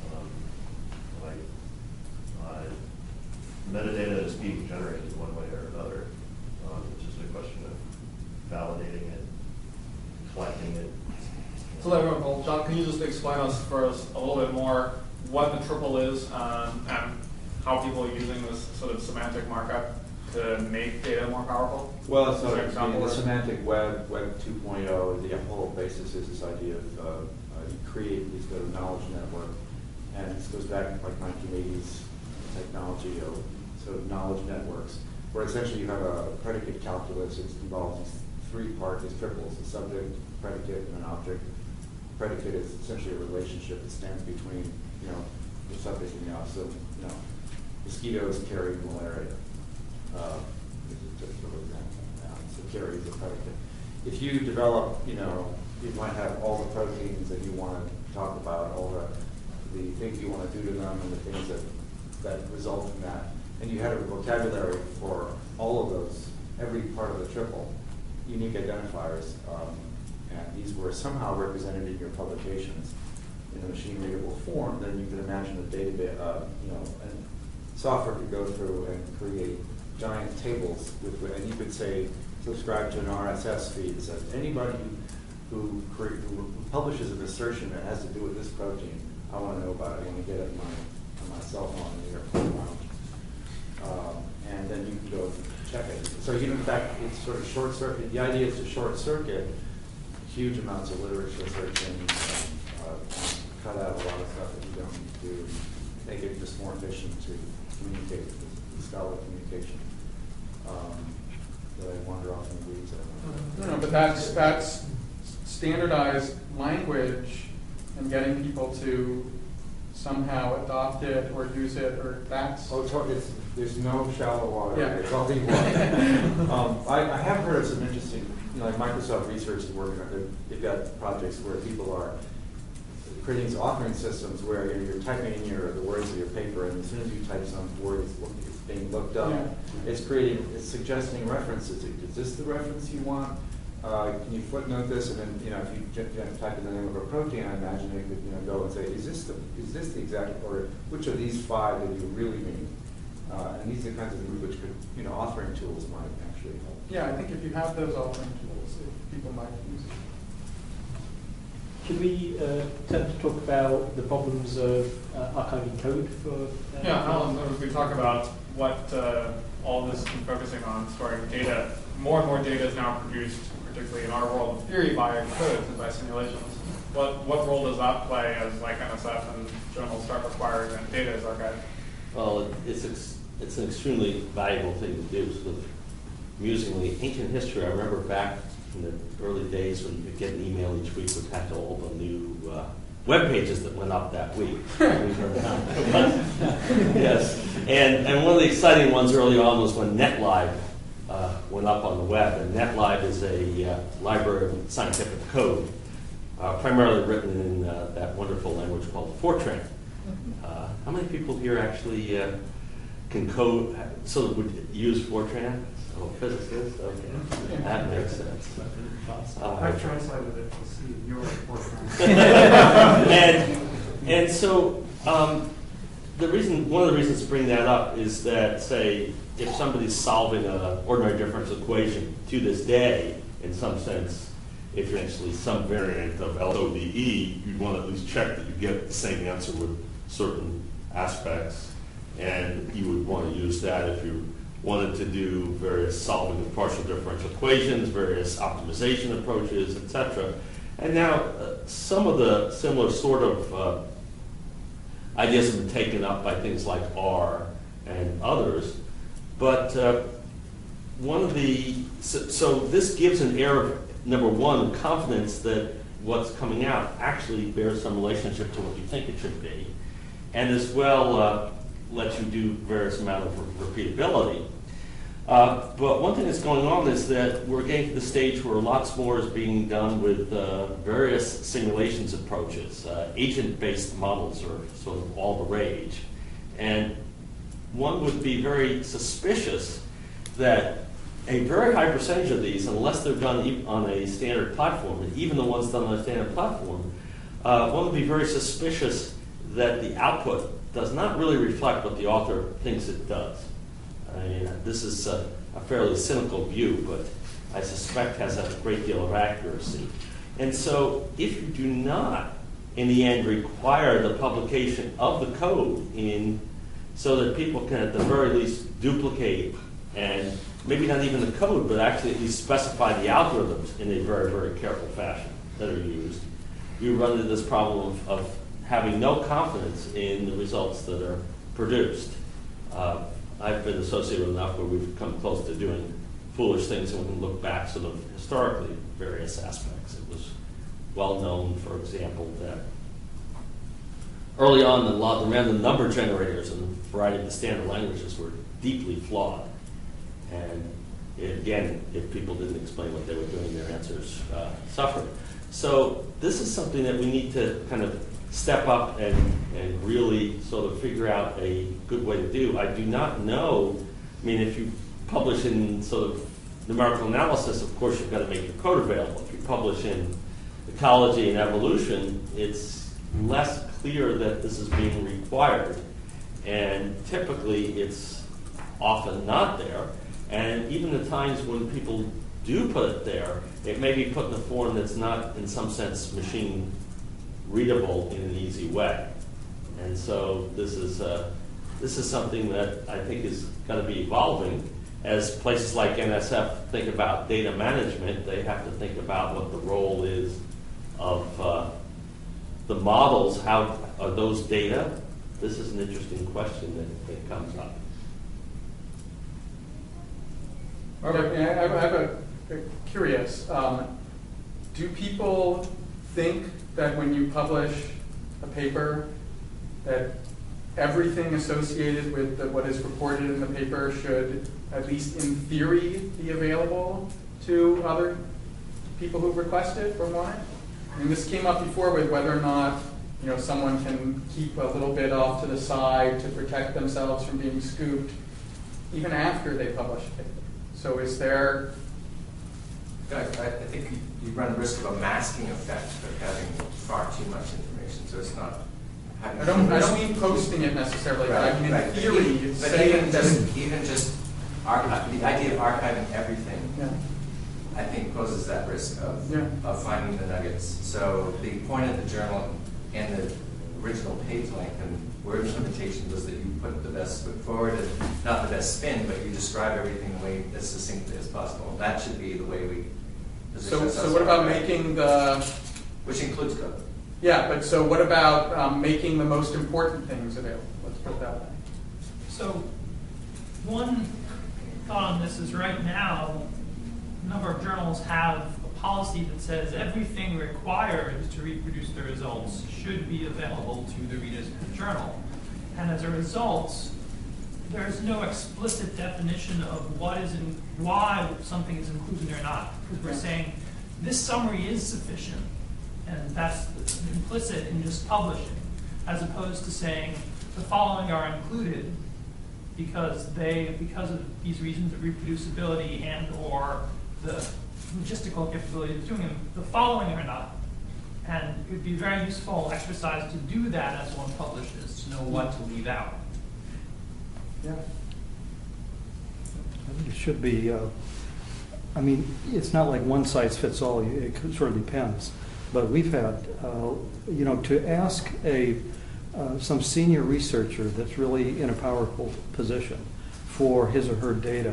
metadata is being generated one way or another. It's just a question of validating it, collecting it. So well, John, can you just explain for us a little bit more what the triple is and how people are using this sort of semantic markup to make data more powerful? Well, so the semantic web 2.0, the whole basis is this idea of you create these sort of knowledge network, and this goes back to like 1980s technology of sort of knowledge networks, where essentially you have a predicate calculus. It involves these three parts, these triples: a subject, predicate, and an object. Predicate is essentially a relationship that stands between the subject and the object. So mosquitoes carry malaria. This is just sort of example. So carry is a predicate. If you develop, you might have all the proteins that you want to talk about, all the things you want to do to them, and the things that result in that. And you had a vocabulary for all of those, every part of the triple, unique identifiers, and these were somehow represented in your publications in a machine-readable form. Then you could imagine a database, and software could go through and create giant tables, and you could say, subscribe to an RSS feed that says anybody who publishes an assertion that has to do with this protein, I want to know about it. I want to get it on my cell phone in the airplane lounge. And then you can go check it. So in fact, it's sort of short circuit. The idea is to short circuit huge amounts of literature searching, cut out a lot of stuff that you don't need to do, make it just more efficient to communicate, the style of communication. Did I wander off in the weeds? No, but that's standardized language and getting people to somehow adopt it or use it, or that's... Oh, there's no shallow water. Yeah. It's all deep water. I have heard of some interesting, like Microsoft Research is working on, they've got projects where people are creating these authoring systems where you're typing in the words of your paper, and as soon as you type some word, it's being looked up. Yeah. It's suggesting references. Is this the reference you want? Can you footnote this? And then, if you type in the name of a protein, I imagine it could, go and say, is this the exact, or which of these 5 do you really mean? And these are the kinds of things which could, authoring tools might actually help. Yeah, I think if you have those authoring tools, people might use it. Should we tend to talk about the problems of archiving code for... Yeah, Alan, as we talk about what all this is focusing on, storing data, more and more data is now produced, particularly in our world of theory, by codes and by simulations. What role does that play as NSF and journals start requiring that data is archived? Well, it's an extremely valuable thing to do. So amusingly, ancient history, I remember back in the early days when you could get an email each week with all the new web pages that went up that week. Yes, and one of the exciting ones early on was when NetLive went up on the web. And NetLive is a library of scientific code, primarily written in that wonderful language called Fortran. How many people here actually can code, so would use Fortran? Oh, physicists? Okay, that makes sense. I've translated it to see your Fortran. and so one of the reasons to bring that up is that, say, if somebody's solving an ordinary difference equation to this day, in some sense, if you're actually some variant of LODE, you'd want to at least check that you get the same answer with certain aspects, and you would want to use that if you wanted to do various solving of partial differential equations, various optimization approaches, etc. And now some of the similar sort of ideas have been taken up by things like R and others, but so this gives an air of, number one, confidence that what's coming out actually bears some relationship to what you think it should be, and as well lets you do various amount of repeatability. But one thing that's going on is that we're getting to the stage where lots more is being done with various simulations approaches. Agent-based models are sort of all the rage. And one would be very suspicious that a very high percentage of these, unless they're done on a standard platform, and even the ones done on a standard platform, one would be very suspicious that the output does not really reflect what the author thinks it does. I mean, this is a fairly cynical view, but I suspect has a great deal of accuracy. And so if you do not, in the end, require the publication of the code so that people can at the very least duplicate and maybe not even the code, but actually at least specify the algorithms in a very, very careful fashion that are used, you run into this problem of having no confidence in the results that are produced. I've been associated enough where we've come close to doing foolish things, and we can look back sort of historically at various aspects. It was well known, for example, that early on a lot of the random number generators in a variety of the standard languages were deeply flawed. And again, if people didn't explain what they were doing, their answers suffered. So this is something that we need to kind of step up and really sort of figure out a good way to do. I do not know, I mean, if you publish in sort of numerical analysis, of course you've got to make your code available. If you publish in ecology and evolution, it's less clear that this is being required. And typically it's often not there. And even the times when people do put it there, it may be put in a form that's not, in some sense, machine readable in an easy way. And so this is something that I think is going to be evolving. as places like NSF think about data management, they have to think about what the role is of the models. How are those data? This is an interesting question that comes up. Okay, I have a curious. Do people think that when you publish a paper that everything associated with what is reported in the paper should, at least in theory, be available to other people who request it or want it? I mean, this came up before with whether or not someone can keep a little bit off to the side to protect themselves from being scooped even after they publish a paper. So is there... I think you run the risk of a masking effect of having far too much information. So it's not. I don't mean posting it necessarily, but I mean in theory, saying even just the idea of archiving everything, yeah. I think poses that risk of finding the nuggets. So the point of the journal and the original page length and word limitation was that you put the best foot forward and not the best spin, but you describe everything the way as succinctly as possible. And that should be the way we position ourselves. So what about making the... Which includes code. Yeah, but so what about making the most important things available? Let's put it that way. So one thought on this is right now, a number of journals have a policy that says everything required to reproduce the results should be available to the readers of the journal. And as a result, there's no explicit definition of why something is included or not. Because we're saying this summary is sufficient, and that's implicit in just publishing, as opposed to saying the following are included because of these reasons of reproducibility and or the logistical capability of doing them. The following are not. And it would be a very useful exercise to do that as one publishes, to know what to leave out. Yeah. I think it should be, I mean, it's not like one size fits all. It sort of depends. But we've had, to ask some senior researcher that's really in a powerful position for his or her data,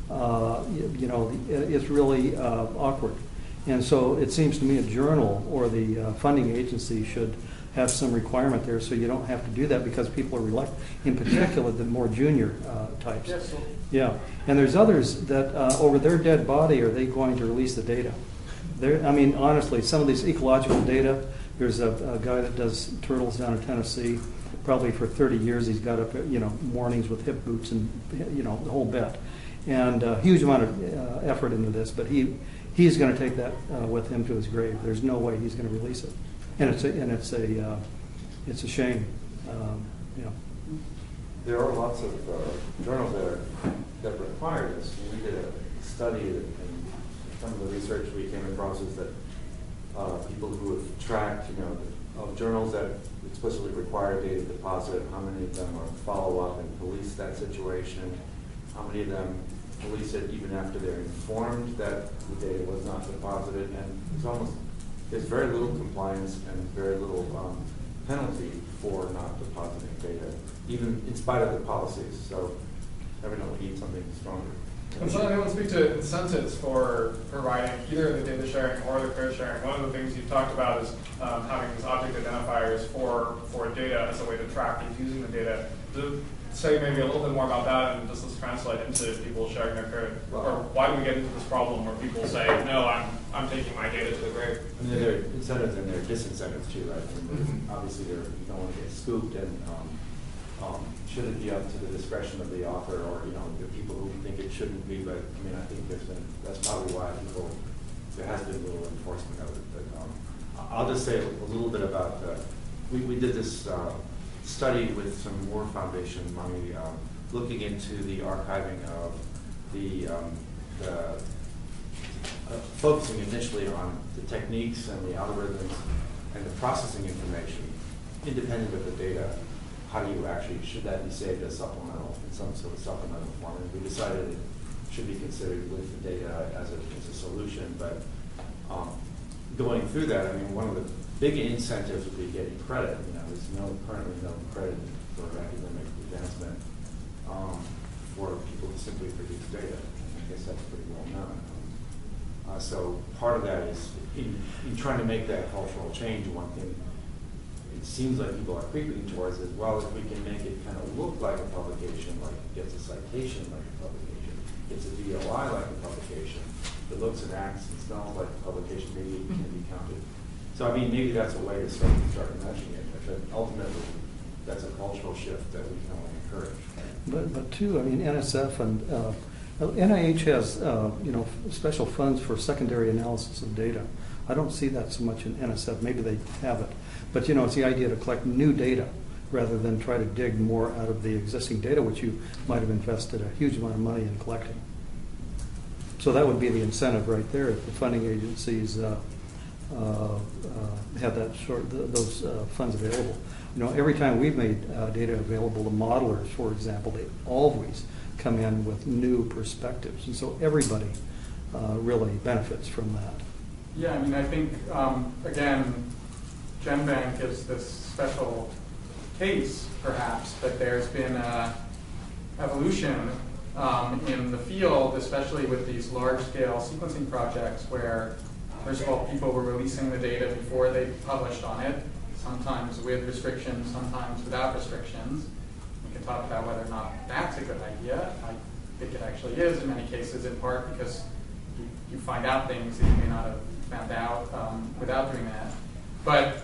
it's really awkward. And so it seems to me a journal or the funding agency should have some requirement there so you don't have to do that because people are reluctant, in particular the more junior types. Yes. Yeah, and there's others that over their dead body are they going to release the data? I mean, honestly, some of these ecological data, there's a guy that does turtles down in Tennessee. Probably for 30 years he's got up, mornings with hip boots and, the whole bit. And a huge amount of effort into this, but he's going to take that with him to his grave. There's no way he's going to release it. And it's a shame. There are lots of journals that require this. We did a study, and some of the research we came across is that people who have tracked, of journals that explicitly require data deposit, how many of them are follow up and police that situation, how many of them police it even after they're informed that the data was not deposited, and there's very little compliance and very little penalty for not depositing data, even in spite of the policies. So evidently we need something stronger. And so anyone speak to incentives for providing either the data sharing or the code sharing? One of the things you've talked about is having these object identifiers for data as a way to track who's using the data. To say maybe a little bit more about that, and does this translate into people sharing their code? Or why do we get into this problem where people say, no, I'm taking my data to the grave? I mean, there are incentives and there are disincentives too, right? I mean, obviously, you don't want to get scooped, and should it be up to the discretion of the author, or the people who think it shouldn't be? But I mean, I think that's probably why there has been little enforcement of it. But I'll just say a little bit about we did this study with some Moore Foundation money, looking into the archiving of the focusing initially on the techniques and the algorithms and the processing information, independent of the data. How do you actually, should that be saved as supplemental, in some sort of supplemental form? And we decided it should be considered with the data as a solution. But going through that, I mean, one of the big incentives would be getting credit. There's currently no credit for academic advancement for people to simply produce data. I guess that's pretty well known. So part of that is in trying to make that cultural change. One thing it seems like people are creeping towards is, well, if we can make it kind of look like a publication, like it gets a citation like a publication, gets a DOI like a publication, it looks and acts and smells like a publication, maybe it can be counted. So I mean, maybe that's a way to start measuring it. But ultimately, that's a cultural shift that we can only encourage. But too, I mean, NSF and NIH has special funds for secondary analysis of data. I don't see that so much in NSF. Maybe they have it, but it's the idea to collect new data rather than try to dig more out of the existing data, which you might have invested a huge amount of money in collecting. So that would be the incentive right there if the funding agencies have those funds available. Every time we've made data available to modelers, for example, they always come in with new perspectives, and so everybody really benefits from that. Yeah, I mean, I think, again, GenBank is this special case, perhaps, but there's been an evolution in the field, especially with these large-scale sequencing projects where, first of all, people were releasing the data before they published on it, sometimes with restrictions, sometimes without restrictions. We can talk about whether or not that's a good idea. I think it actually is in many cases, in part because you find out things that you may not have found out without doing that. But,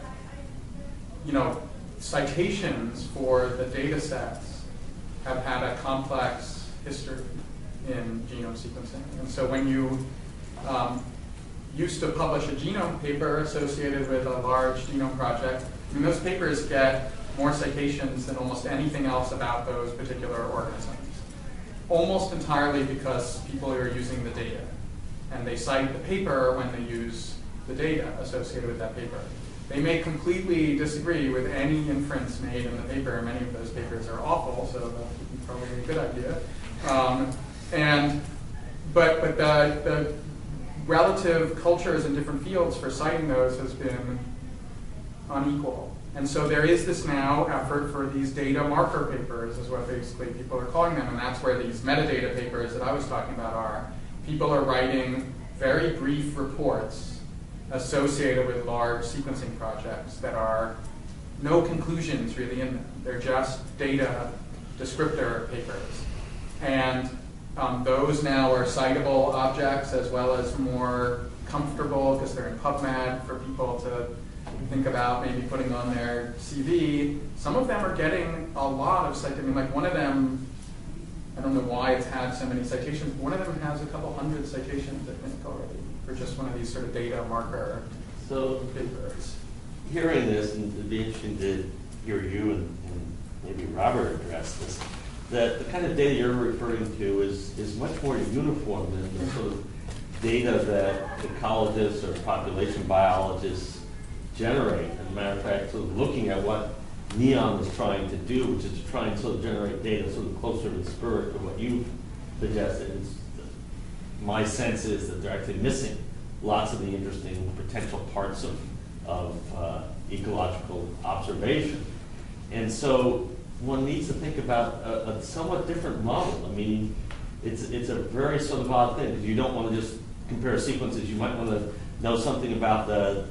citations for the data sets have had a complex history in genome sequencing. And so when you used to publish a genome paper associated with a large genome project, I mean, those papers get more citations than almost anything else about those particular organisms. Almost entirely because people are using the data. And they cite the paper when they use the data associated with that paper. They may completely disagree with any inference made in the paper, and many of those papers are awful, so that's probably a good idea. But the relative cultures in different fields for citing those has been unequal. And so there is this now effort for these data marker papers, is what basically people are calling them, and that's where these metadata papers that I was talking about are. People are writing very brief reports associated with large sequencing projects that are no conclusions really in them. They're just data descriptor papers. And those now are citable objects as well as more comfortable because they're in PubMed for people to think about maybe putting on their CV. Some of them are getting a lot of citations. I mean, like one of them, I don't know why it's had so many citations, but one of them has a couple hundred citations, I think, already, for just one of these sort of data marker papers. Hearing this, and it'd be interesting to hear you and maybe Robert address this, that the kind of data you're referring to is much more uniform than the sort of data that ecologists or population biologists generate. As a matter of fact, sort of looking at what NEON is trying to do, which is to try and sort of generate data sort of closer to the spirit of what you've suggested. My sense is that they're actually missing lots of the interesting potential parts of ecological observation. And so one needs to think about a somewhat different model. I mean, it's a very sort of odd thing, because you don't want to just compare sequences. You might want to know something about the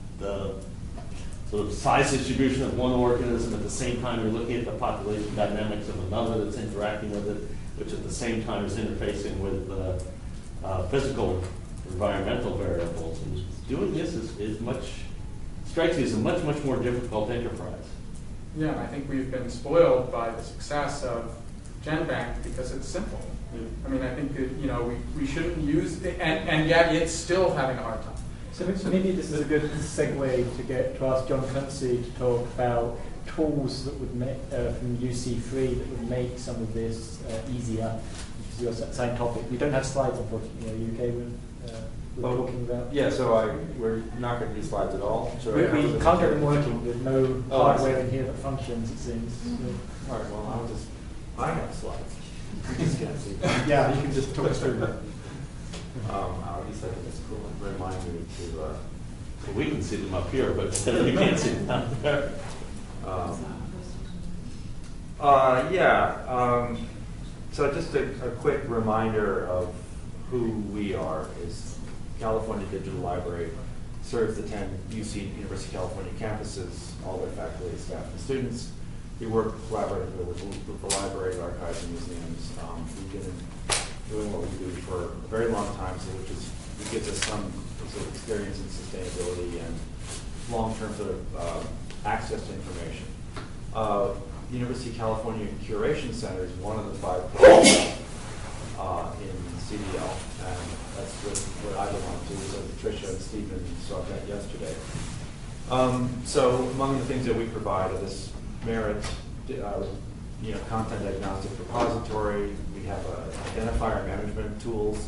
sort of size distribution of one organism. At the same time, you're looking at the population dynamics of another that's interacting with it, which at the same time is interfacing with physical environmental variables. And doing this strikes me as a much, much more difficult enterprise. Yeah, I think we've been spoiled by the success of GenBank because it's simple. I mean, I think that, we shouldn't use it, and yet it's still having a hard time. So maybe this is a good segue to ask John Clancy to talk about tools that would make from UC3 that would make some of this easier. Because you're same topic. We don't have slides, unfortunately. Are you okay with talking about? Yeah, so we're not going to do slides at all. So we can't get them working. There's no hardware in here that functions, it seems. All right, well, I have slides. You just can't see. Yeah, you can just talk us through that. At least I think it's cool. Remind me to. Well, we can see them up here, but we can't see them down there. So just a quick reminder of who we are is California Digital Library serves the 10 UC University of California campuses, all their faculty, staff, and students. We work collaboratively with the library, archives, and museums. We've been doing what we do for a very long time, so it gives us some sort of experience in sustainability and long-term sort of access to information. University of California Curation Center is one of the 5 programs in CDL, and that's what I belong to. So Patricia and Stephen saw that yesterday. So among the things that we provide are this Merit, content agnostic repository. We have identifier management tools,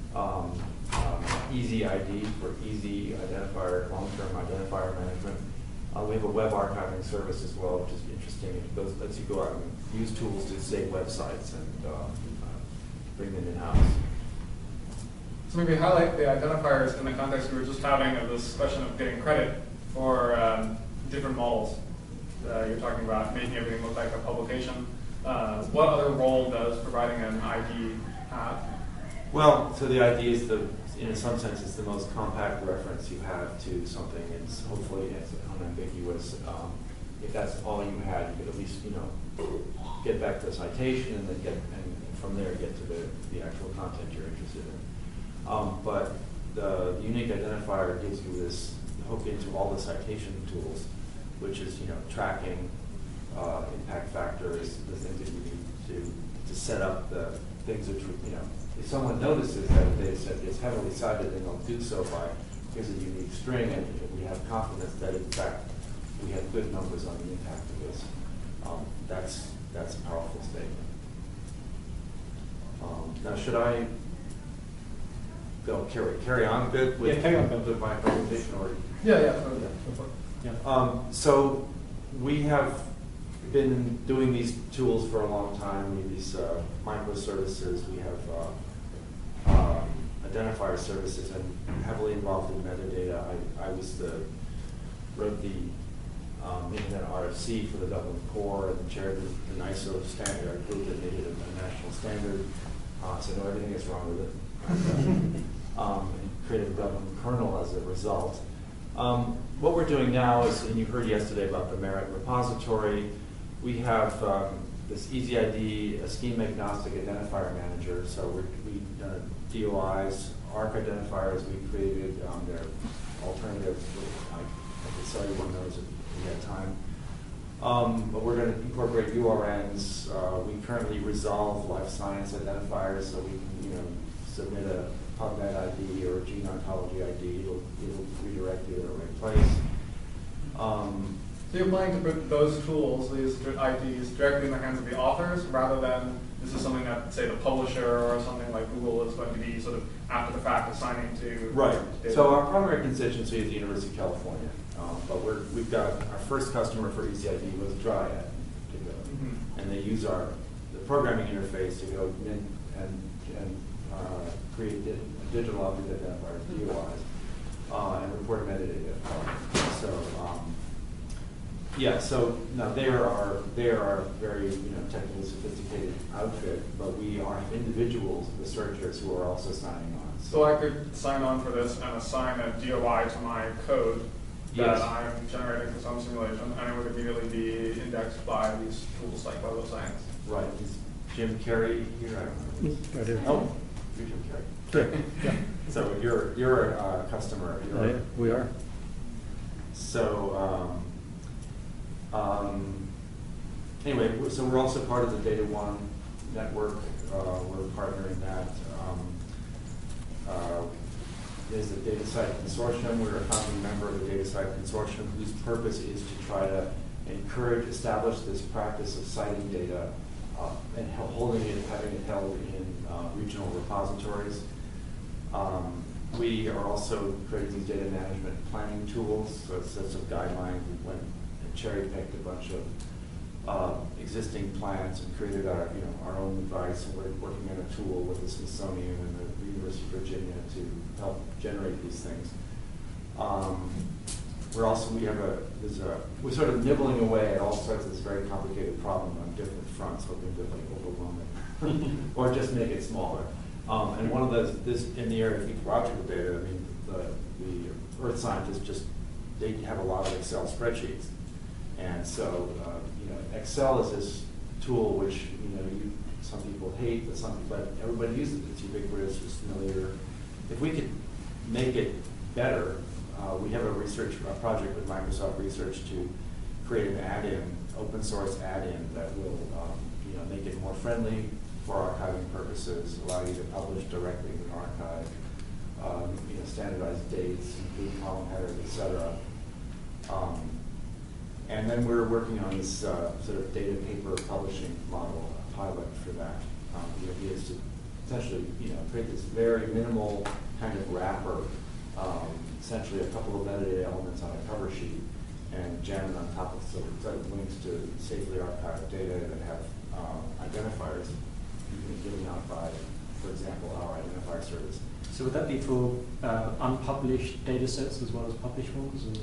Easy ID for easy identifier, long-term identifier management. We have a web archiving service as well, which is interesting. It lets you go out and use tools to save websites and bring them in-house. So maybe highlight the identifiers in the context we were just having of this question of getting credit for different models. You're talking about making everything look like a publication. What other role does providing an ID have? Well, so the ID is in some sense, it's the most compact reference you have to something. It's hopefully it's unambiguous. If that's all you had, you could at least get back to the citation and then and from there get to the actual content you're interested in. But the unique identifier gives you this hook into all the citation tools, which is tracking impact factors, the things that you need to set up the things that if someone notices that a data set is heavily cited, then they'll do so by here's a unique string, and we have confidence that in fact we have good numbers on the impact of this. That's a powerful statement. Now, should I go carry on a bit with, with my presentation, or? Yeah. So we have been doing these tools for a long time. We have these microservices. We have identifier services, and heavily involved in metadata. I wrote the Internet RFC for the Dublin Core and chaired the NISO standard group that made it a national standard. So I know everything is wrong with it. And created a Dublin kernel as a result. What we're doing now is, and you heard yesterday about the Merit repository, we have this EasyID, a scheme agnostic identifier manager. So we DOIs, ARC identifiers we created. They're alternative. I can sell you one of those if we have time. But we're going to incorporate URNs. We currently resolve life science identifiers, so we can submit a PubMed ID or a gene ontology ID. It'll redirect you to the right place. So you're planning to put those tools, these IDs, directly in the hands of the authors, rather than this is something that, say, the publisher or something like Google is going to be sort of after the fact assigning to. Right. Data. So our primary constituency is the University of California, but we've got our first customer for EasyID was Dryad, in particular, and they use the programming interface to go in and create a digital object identifier, DOIs, and report metadata. So now they are a very technically sophisticated outfit, but we are individuals, researchers, who are also signing on. So I could sign on for this and assign a DOI to my code that I'm generating for some simulation, and it would immediately be indexed by these tools like Web of Science. Right. Is Jim Carey here? I don't know. Right here. Oh, you're Jim Carey. Yeah. So you're a customer. We are. So anyway, so we're also part of the Data One network. We're partnering that. There's the DataCite Consortium. We're a founding member of the DataCite Consortium, whose purpose is to try to establish this practice of citing data and having it held in regional repositories. We are also creating these data management planning tools, so sets of guidelines. We went and cherry-picked a bunch of existing plans and created our own advice. And we're working on a tool with the Smithsonian and the University of Virginia to help generate these things. we're sort of nibbling away at all sorts of this very complicated problem on different fronts, hoping to like overwhelm it or just make it smaller. And one of those, in the area of ecological data, I mean, the earth scientists they have a lot of Excel spreadsheets. And so, Excel is this tool which, some people hate, but everybody uses it. It's ubiquitous, it's familiar. If we could make it better, we have a project with Microsoft Research to create an add-in, open source add-in that will, make it more friendly for archiving purposes, allow you to publish directly in an archive, standardized dates, include column headers, etc. And then we're working on this sort of data paper publishing model, pilot for that. The idea is to essentially, create this very minimal kind of wrapper, essentially a couple of metadata elements on a cover sheet, and jam it on top of sort of links to safely archived data that have identifiers given out by, for example, our identifier service. So would that be for unpublished data sets as well as published ones? Or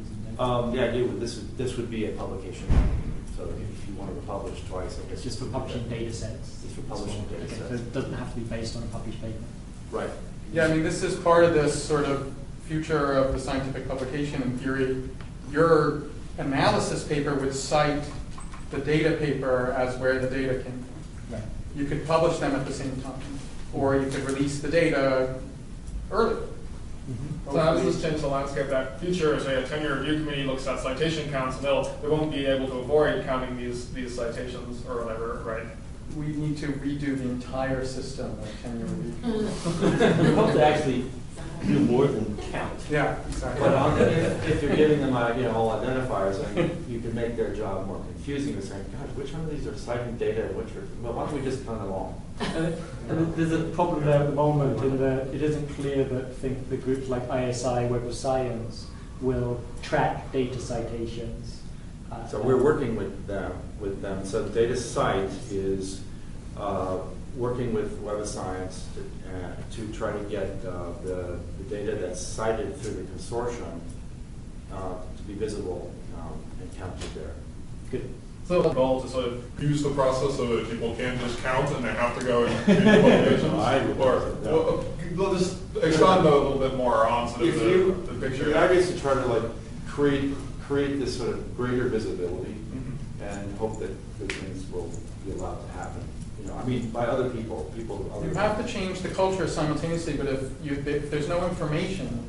this would be a publication. So if you wanted to publish twice, I guess. Just for publishing data sets? Just for publishing data sets. So it doesn't have to be based on a published paper? Right. Yeah, I mean, this is part of this sort of future of the scientific publication in theory. Your analysis paper would cite the data paper as where the data came from. Right. You could publish them at the same time, or you could release the data earlier. So how does this change the landscape? That future, say, a tenure review committee looks at citation counts, and they won't be able to avoid counting these citations or whatever, right? We need to redo the entire system of tenure review. You hope to actually do more than count. Yeah, exactly. But if you're giving them all identifiers, you can make their job more confusing. They're saying, God, which one of these are citing data and which are, well, why don't we just count them all? And there's a problem there at the moment in that it isn't clear that the groups like ISI, Web of Science, will track data citations. So we're working with them. So DataCite is working with Web of Science to try to get the data that's cited through the consortium to be visible and counted there. Good. So the goal to sort of use the process so that people can just count and they have to go and read the publications? We'll just expand a little bit more on sort of the picture. The idea is to try to create this sort of greater visibility and hope that good things will be allowed to happen. By other people. You have to change the culture simultaneously, but if there's no information,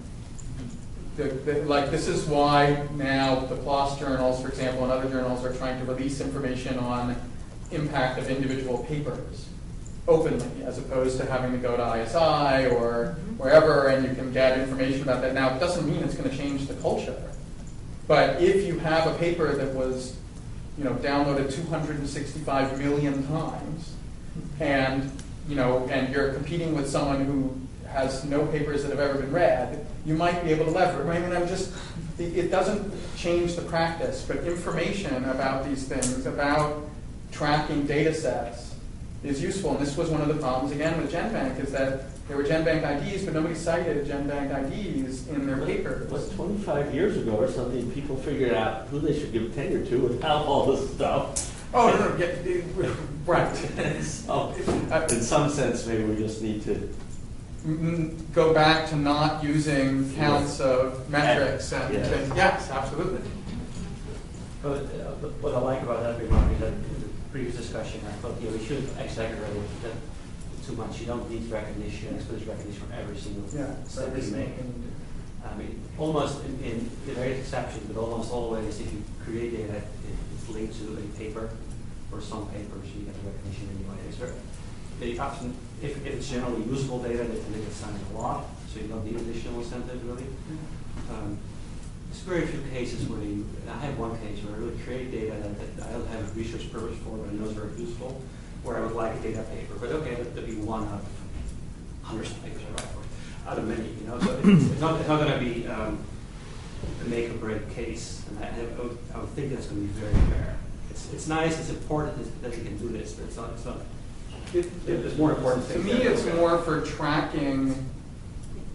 this is why now the PLOS journals, for example, and other journals are trying to release information on impact of individual papers openly, as opposed to having to go to ISI or wherever, and you can get information about that. Now, it doesn't mean it's going to change the culture, but if you have a paper that was downloaded 265 million times, and you're competing with someone who has no papers that have ever been read, you might be able to leverage. It doesn't change the practice, but information about these things, about tracking data sets, is useful. And this was one of the problems, again, with GenBank, is that there were GenBank IDs, but nobody cited GenBank IDs in their papers. But 25 years ago or something, people figured out who they should give tenure to without all this stuff. Oh, no, right. So, in some sense, maybe we just need to go back to not using counts of metrics and things. Yes, absolutely. But what I like about that remark is that in the previous discussion, I thought we should exaggerate that too much. You don't need recognition, explicit recognition for every single step you make. Almost in various exceptions, but almost always, if you create data, it's linked to a paper or some papers, you get the recognition anyway. They often, if it's generally usable data, they can get assigned a lot, so you don't need additional incentive really. There's very few cases where I have one case where I really create data that I don't have a research purpose for, but I know is very useful, where I would like a data paper. But okay, that'd be one out of hundreds of papers I write for, out of many, So it's not going to be a make or break case, and I would think that's going to be very fair. It's nice, it's important that you can do this, but it's not. It's more important. To me, it's more for tracking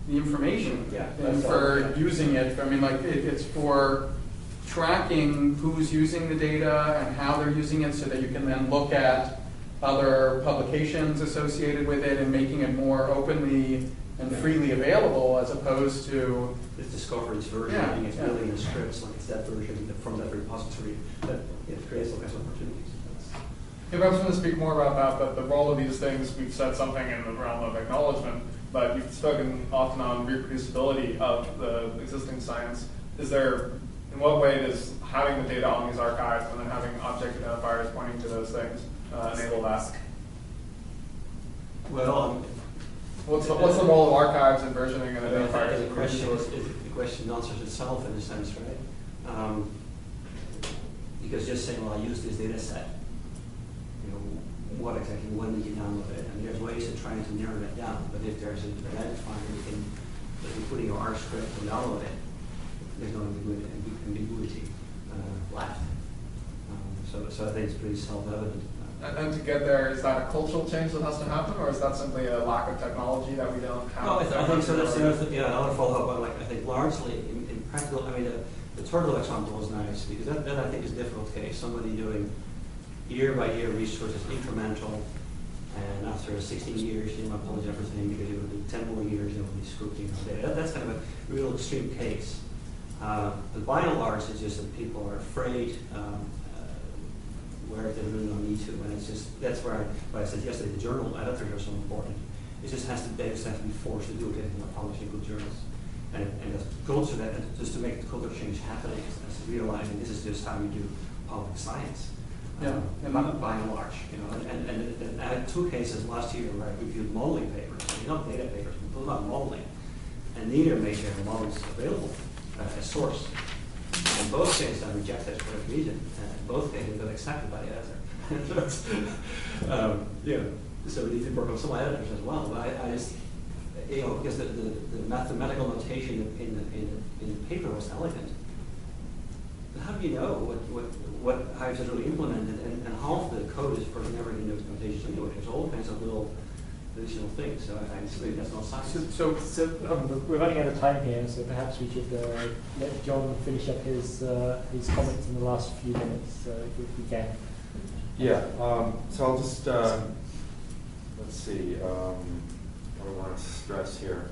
the information Yeah, and that's for all, yeah. using it. I mean, like, it's for tracking who's using the data and how they're using it so that you can then look at other publications associated with it and making it more openly and freely available as opposed to, This Discovery's version, Yeah, I think it's yeah. building the scripts, like it's that version from that repository that it creates all kinds of opportunities. That's- If I was going to speak more about that, but the role of these things, we've said something in the realm of acknowledgement, but you've spoken often on reproducibility of the existing science. Is there, in what way does having the data on these archives and then having object identifiers pointing to those things enable that? Well, What's the role of archives and versioning and I mean, identifiers? the question answers itself in a sense, right? Because just saying, well, I use this data set, you know, what exactly, when did you download it? I mean, there's ways of trying to narrow that down, but if there's an identifier, you can, if you put in your R script and download it, there's no ambiguity left. So I think it's pretty self-evident. And to get there, is that a cultural change that has to happen, or is that simply a lack of technology that we don't have? No, I think so. That's the other thing. Yeah, another follow-up on, like, I think largely in practical, I mean, the turtle example is nice because that I think is a difficult case. Somebody doing year by year research is incremental, and after 16 years, you might publish everything because you will do 10 more years, there will be scrutiny of data. That's kind of a real extreme case. But by and large, it's just that people are afraid where they really don't need to, and it's just that's where what I said yesterday. The journal editors are so important. It just has to data have to be forced to do it in publishing good journals, and the culture that just to make the culture change happening is realizing this is just how you do public science. Yeah. By and large, you know, and I had 2 cases last year where I reviewed modeling papers, I mean, not data papers, but about modeling, and neither made their models available as source. In both cases, I rejected for that reason. In both cases, got accepted by the editor. Yeah, so we need to work on some editors as well. But I just, you know, because the mathematical notation in the paper was elegant. But how do you know how it's really implemented? And half the code is for never in those notations anyway. There's all kinds of little additional things. So I just think that's not science. So we're running out of time here, so perhaps we should let John finish up his comments in the last few minutes, if we can. Yeah, so I'll just, let's see, what do I want to stress here?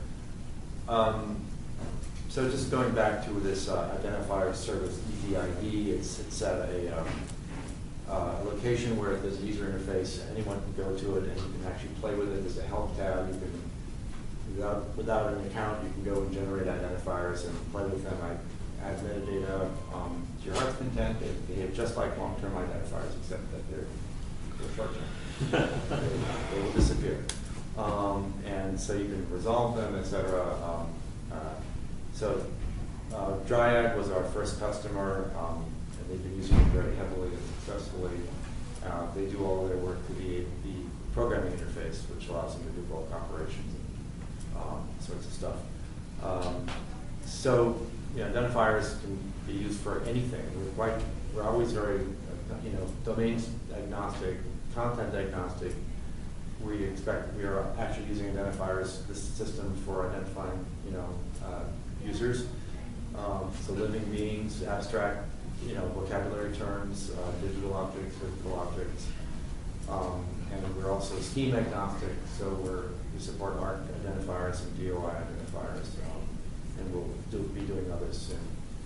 So just going back to this identifier service, EDIE, it's at a location where there's a user interface. Anyone can go to it and you can actually play with it. There's a help tab. You can, without an account, you can go and generate identifiers and play with them. I add metadata to your heart's content. They behave just like long-term identifiers, except that they're short-term. They will disappear. And so you can resolve them, etc. So Dryad was our first customer, and they've been using it very heavily and successfully. They do all of their work to the programming interface, which allows them to do bulk operations and sorts of stuff. So identifiers can be used for anything. We're always very domain agnostic, content agnostic. We are actually using identifiers, this system, for identifying users. So living beings, abstract vocabulary terms, digital objects, physical objects. And we're also scheme agnostic, so we support ARC identifiers and DOI identifiers, and we'll be doing others soon.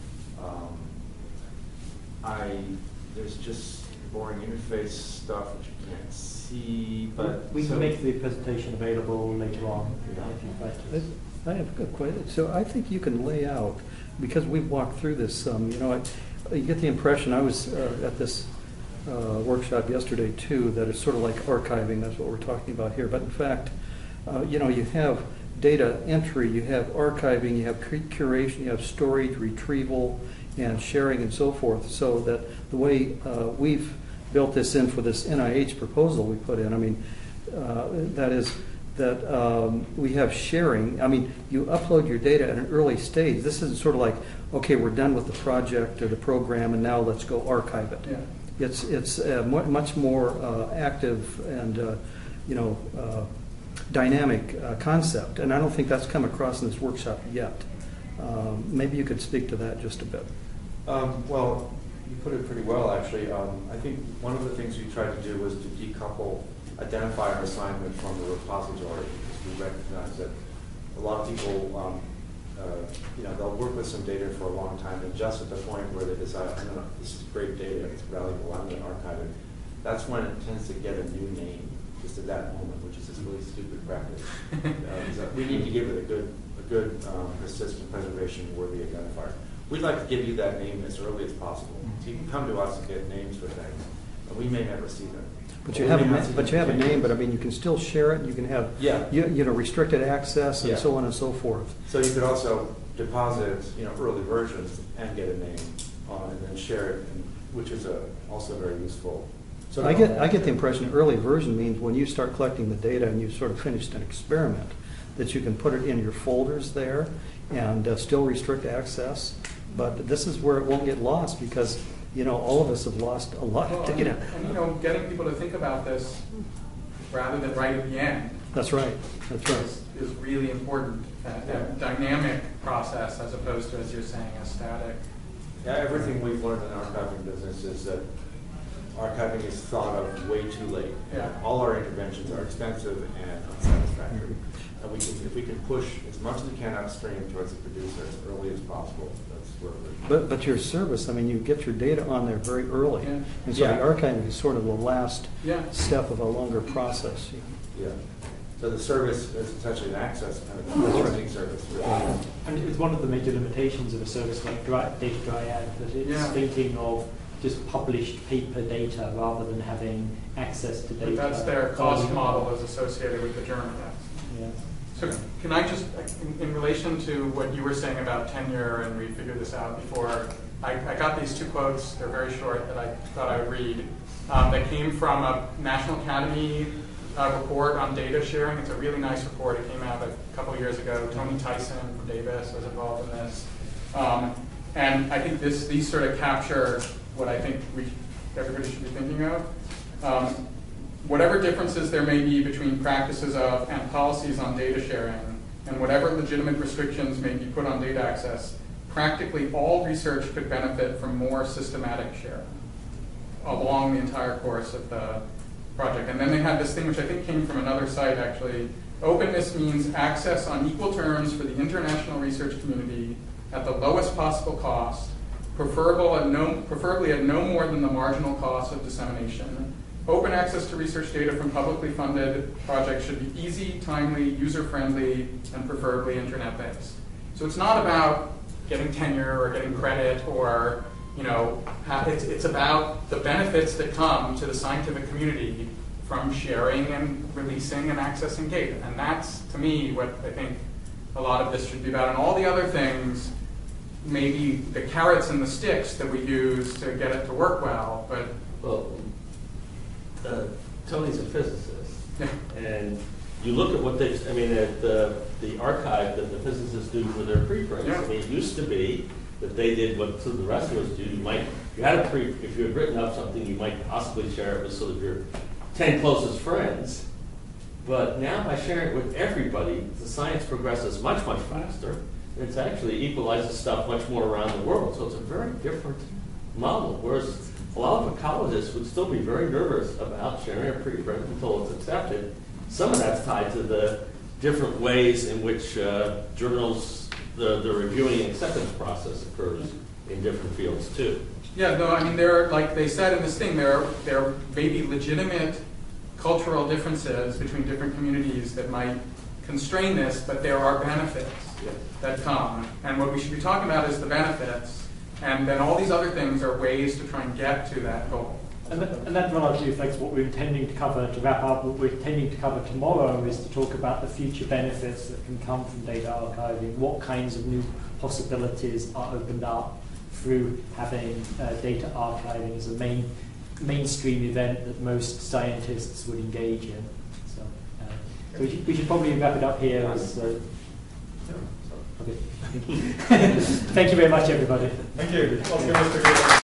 There's just boring interface stuff which you can't see, but we can make the presentation available later on if you'd like to. I have a good question. So I think you can lay out, because we've walked through this, you get the impression, I was at this workshop yesterday too, that it's sort of like archiving, that's what we're talking about here. But in fact, you have data entry, you have archiving, you have curation, you have storage, retrieval, and sharing and so forth. So that the way we've built this in for this NIH proposal we put in, that is that we have sharing. You upload your data at an early stage. This isn't sort of like, okay, we're done with the project or the program and now let's go archive it. Yeah. It's much more active and dynamic concept, and I don't think that's come across in this workshop yet. Maybe you could speak to that just a bit. Well, you put it pretty well, actually. I think one of the things we tried to do was to decouple identifier assignment from the repository, because we recognize that a lot of people, they'll work with some data for a long time, and just at the point where they decide, no, this is great data, it's valuable, I'm going to archive it, that's when it tends to get a new name, just at that moment, which is this really stupid practice. So we need to give it a good persistent preservation-worthy identifier. We'd like to give you that name as early as possible. So you can come to us and get names for things, and we may never see them. But you have a name. But I mean, you can still share it. You can have restricted access and so on and so forth. So you could also deposit early versions and get a name and then share it, which is also very useful. So I get the impression early version means when you start collecting the data and you've sort of finished an experiment, that you can put it in your folders there and still restrict access. But this is where it won't get lost, because all of us have lost a lot of data. And getting people to think about this rather than right at the end. That's right. Is really important. A dynamic process as opposed to, as you're saying, a static. Yeah, everything we've learned in the archiving business is that archiving is thought of way too late. Yeah. All our interventions are expensive and unsatisfactory. And if we can push as much as we can upstream towards the producer as early as possible, that's where we're. But your service, I mean, you get your data on there very early, and so the archiving is sort of the last step of a longer process. Yeah. So the service is essentially an access kind of processing service. And it's one of the major limitations of a service like Data Dryad, that it's thinking of just published paper data rather than having access to data. But that's their cost model is associated with the journal. Yeah. So can I just, in relation to what you were saying about tenure, and we figured this out before, I got these two quotes, they're very short, that I thought I would read, that came from a National Academy report on data sharing. It's a really nice report. It came out a couple of years ago. Tony Tyson from Davis was involved in this. And I think these sort of capture what I think everybody should be thinking of. Whatever differences there may be between practices of and policies on data sharing, and whatever legitimate restrictions may be put on data access, practically all research could benefit from more systematic sharing along the entire course of the project. And then they had this thing, which I think came from another site actually. Openness means access on equal terms for the international research community at the lowest possible cost, preferably at no more than the marginal cost of dissemination. Open access to research data from publicly funded projects should be easy, timely, user-friendly, and preferably internet-based. So it's not about getting tenure or getting credit or, it's about the benefits that come to the scientific community from sharing and releasing and accessing data. And that's, to me, what I think a lot of this should be about. And all the other things, maybe the carrots and the sticks that we use to get it to work well, but... Tony's a physicist, and you look at what at the archive that the physicists do for their preprints. I mean, it used to be that they did what the rest of us do. If you had written up something, you might possibly share it with sort of your 10 closest friends. But now by sharing it with everybody, the science progresses much, much faster. It's actually equalizes stuff much more around the world. So it's a very different model. Whereas a lot of ecologists would still be very nervous about sharing a preprint until it's accepted. Some of that's tied to the different ways in which journals, the reviewing and acceptance process occurs in different fields too. Yeah, no, I mean, there are, like they said in this thing, there may be legitimate cultural differences between different communities that might constrain this, but there are benefits that come. And what we should be talking about is the benefits. And then all these other things are ways to try and get to that goal. And that largely affects what we're intending to cover. To wrap up, what we're intending to cover tomorrow is to talk about the future benefits that can come from data archiving, what kinds of new possibilities are opened up through having data archiving as a mainstream event that most scientists would engage in. So we should probably wrap it up here. Okay. Thank you very much, everybody. Thank you.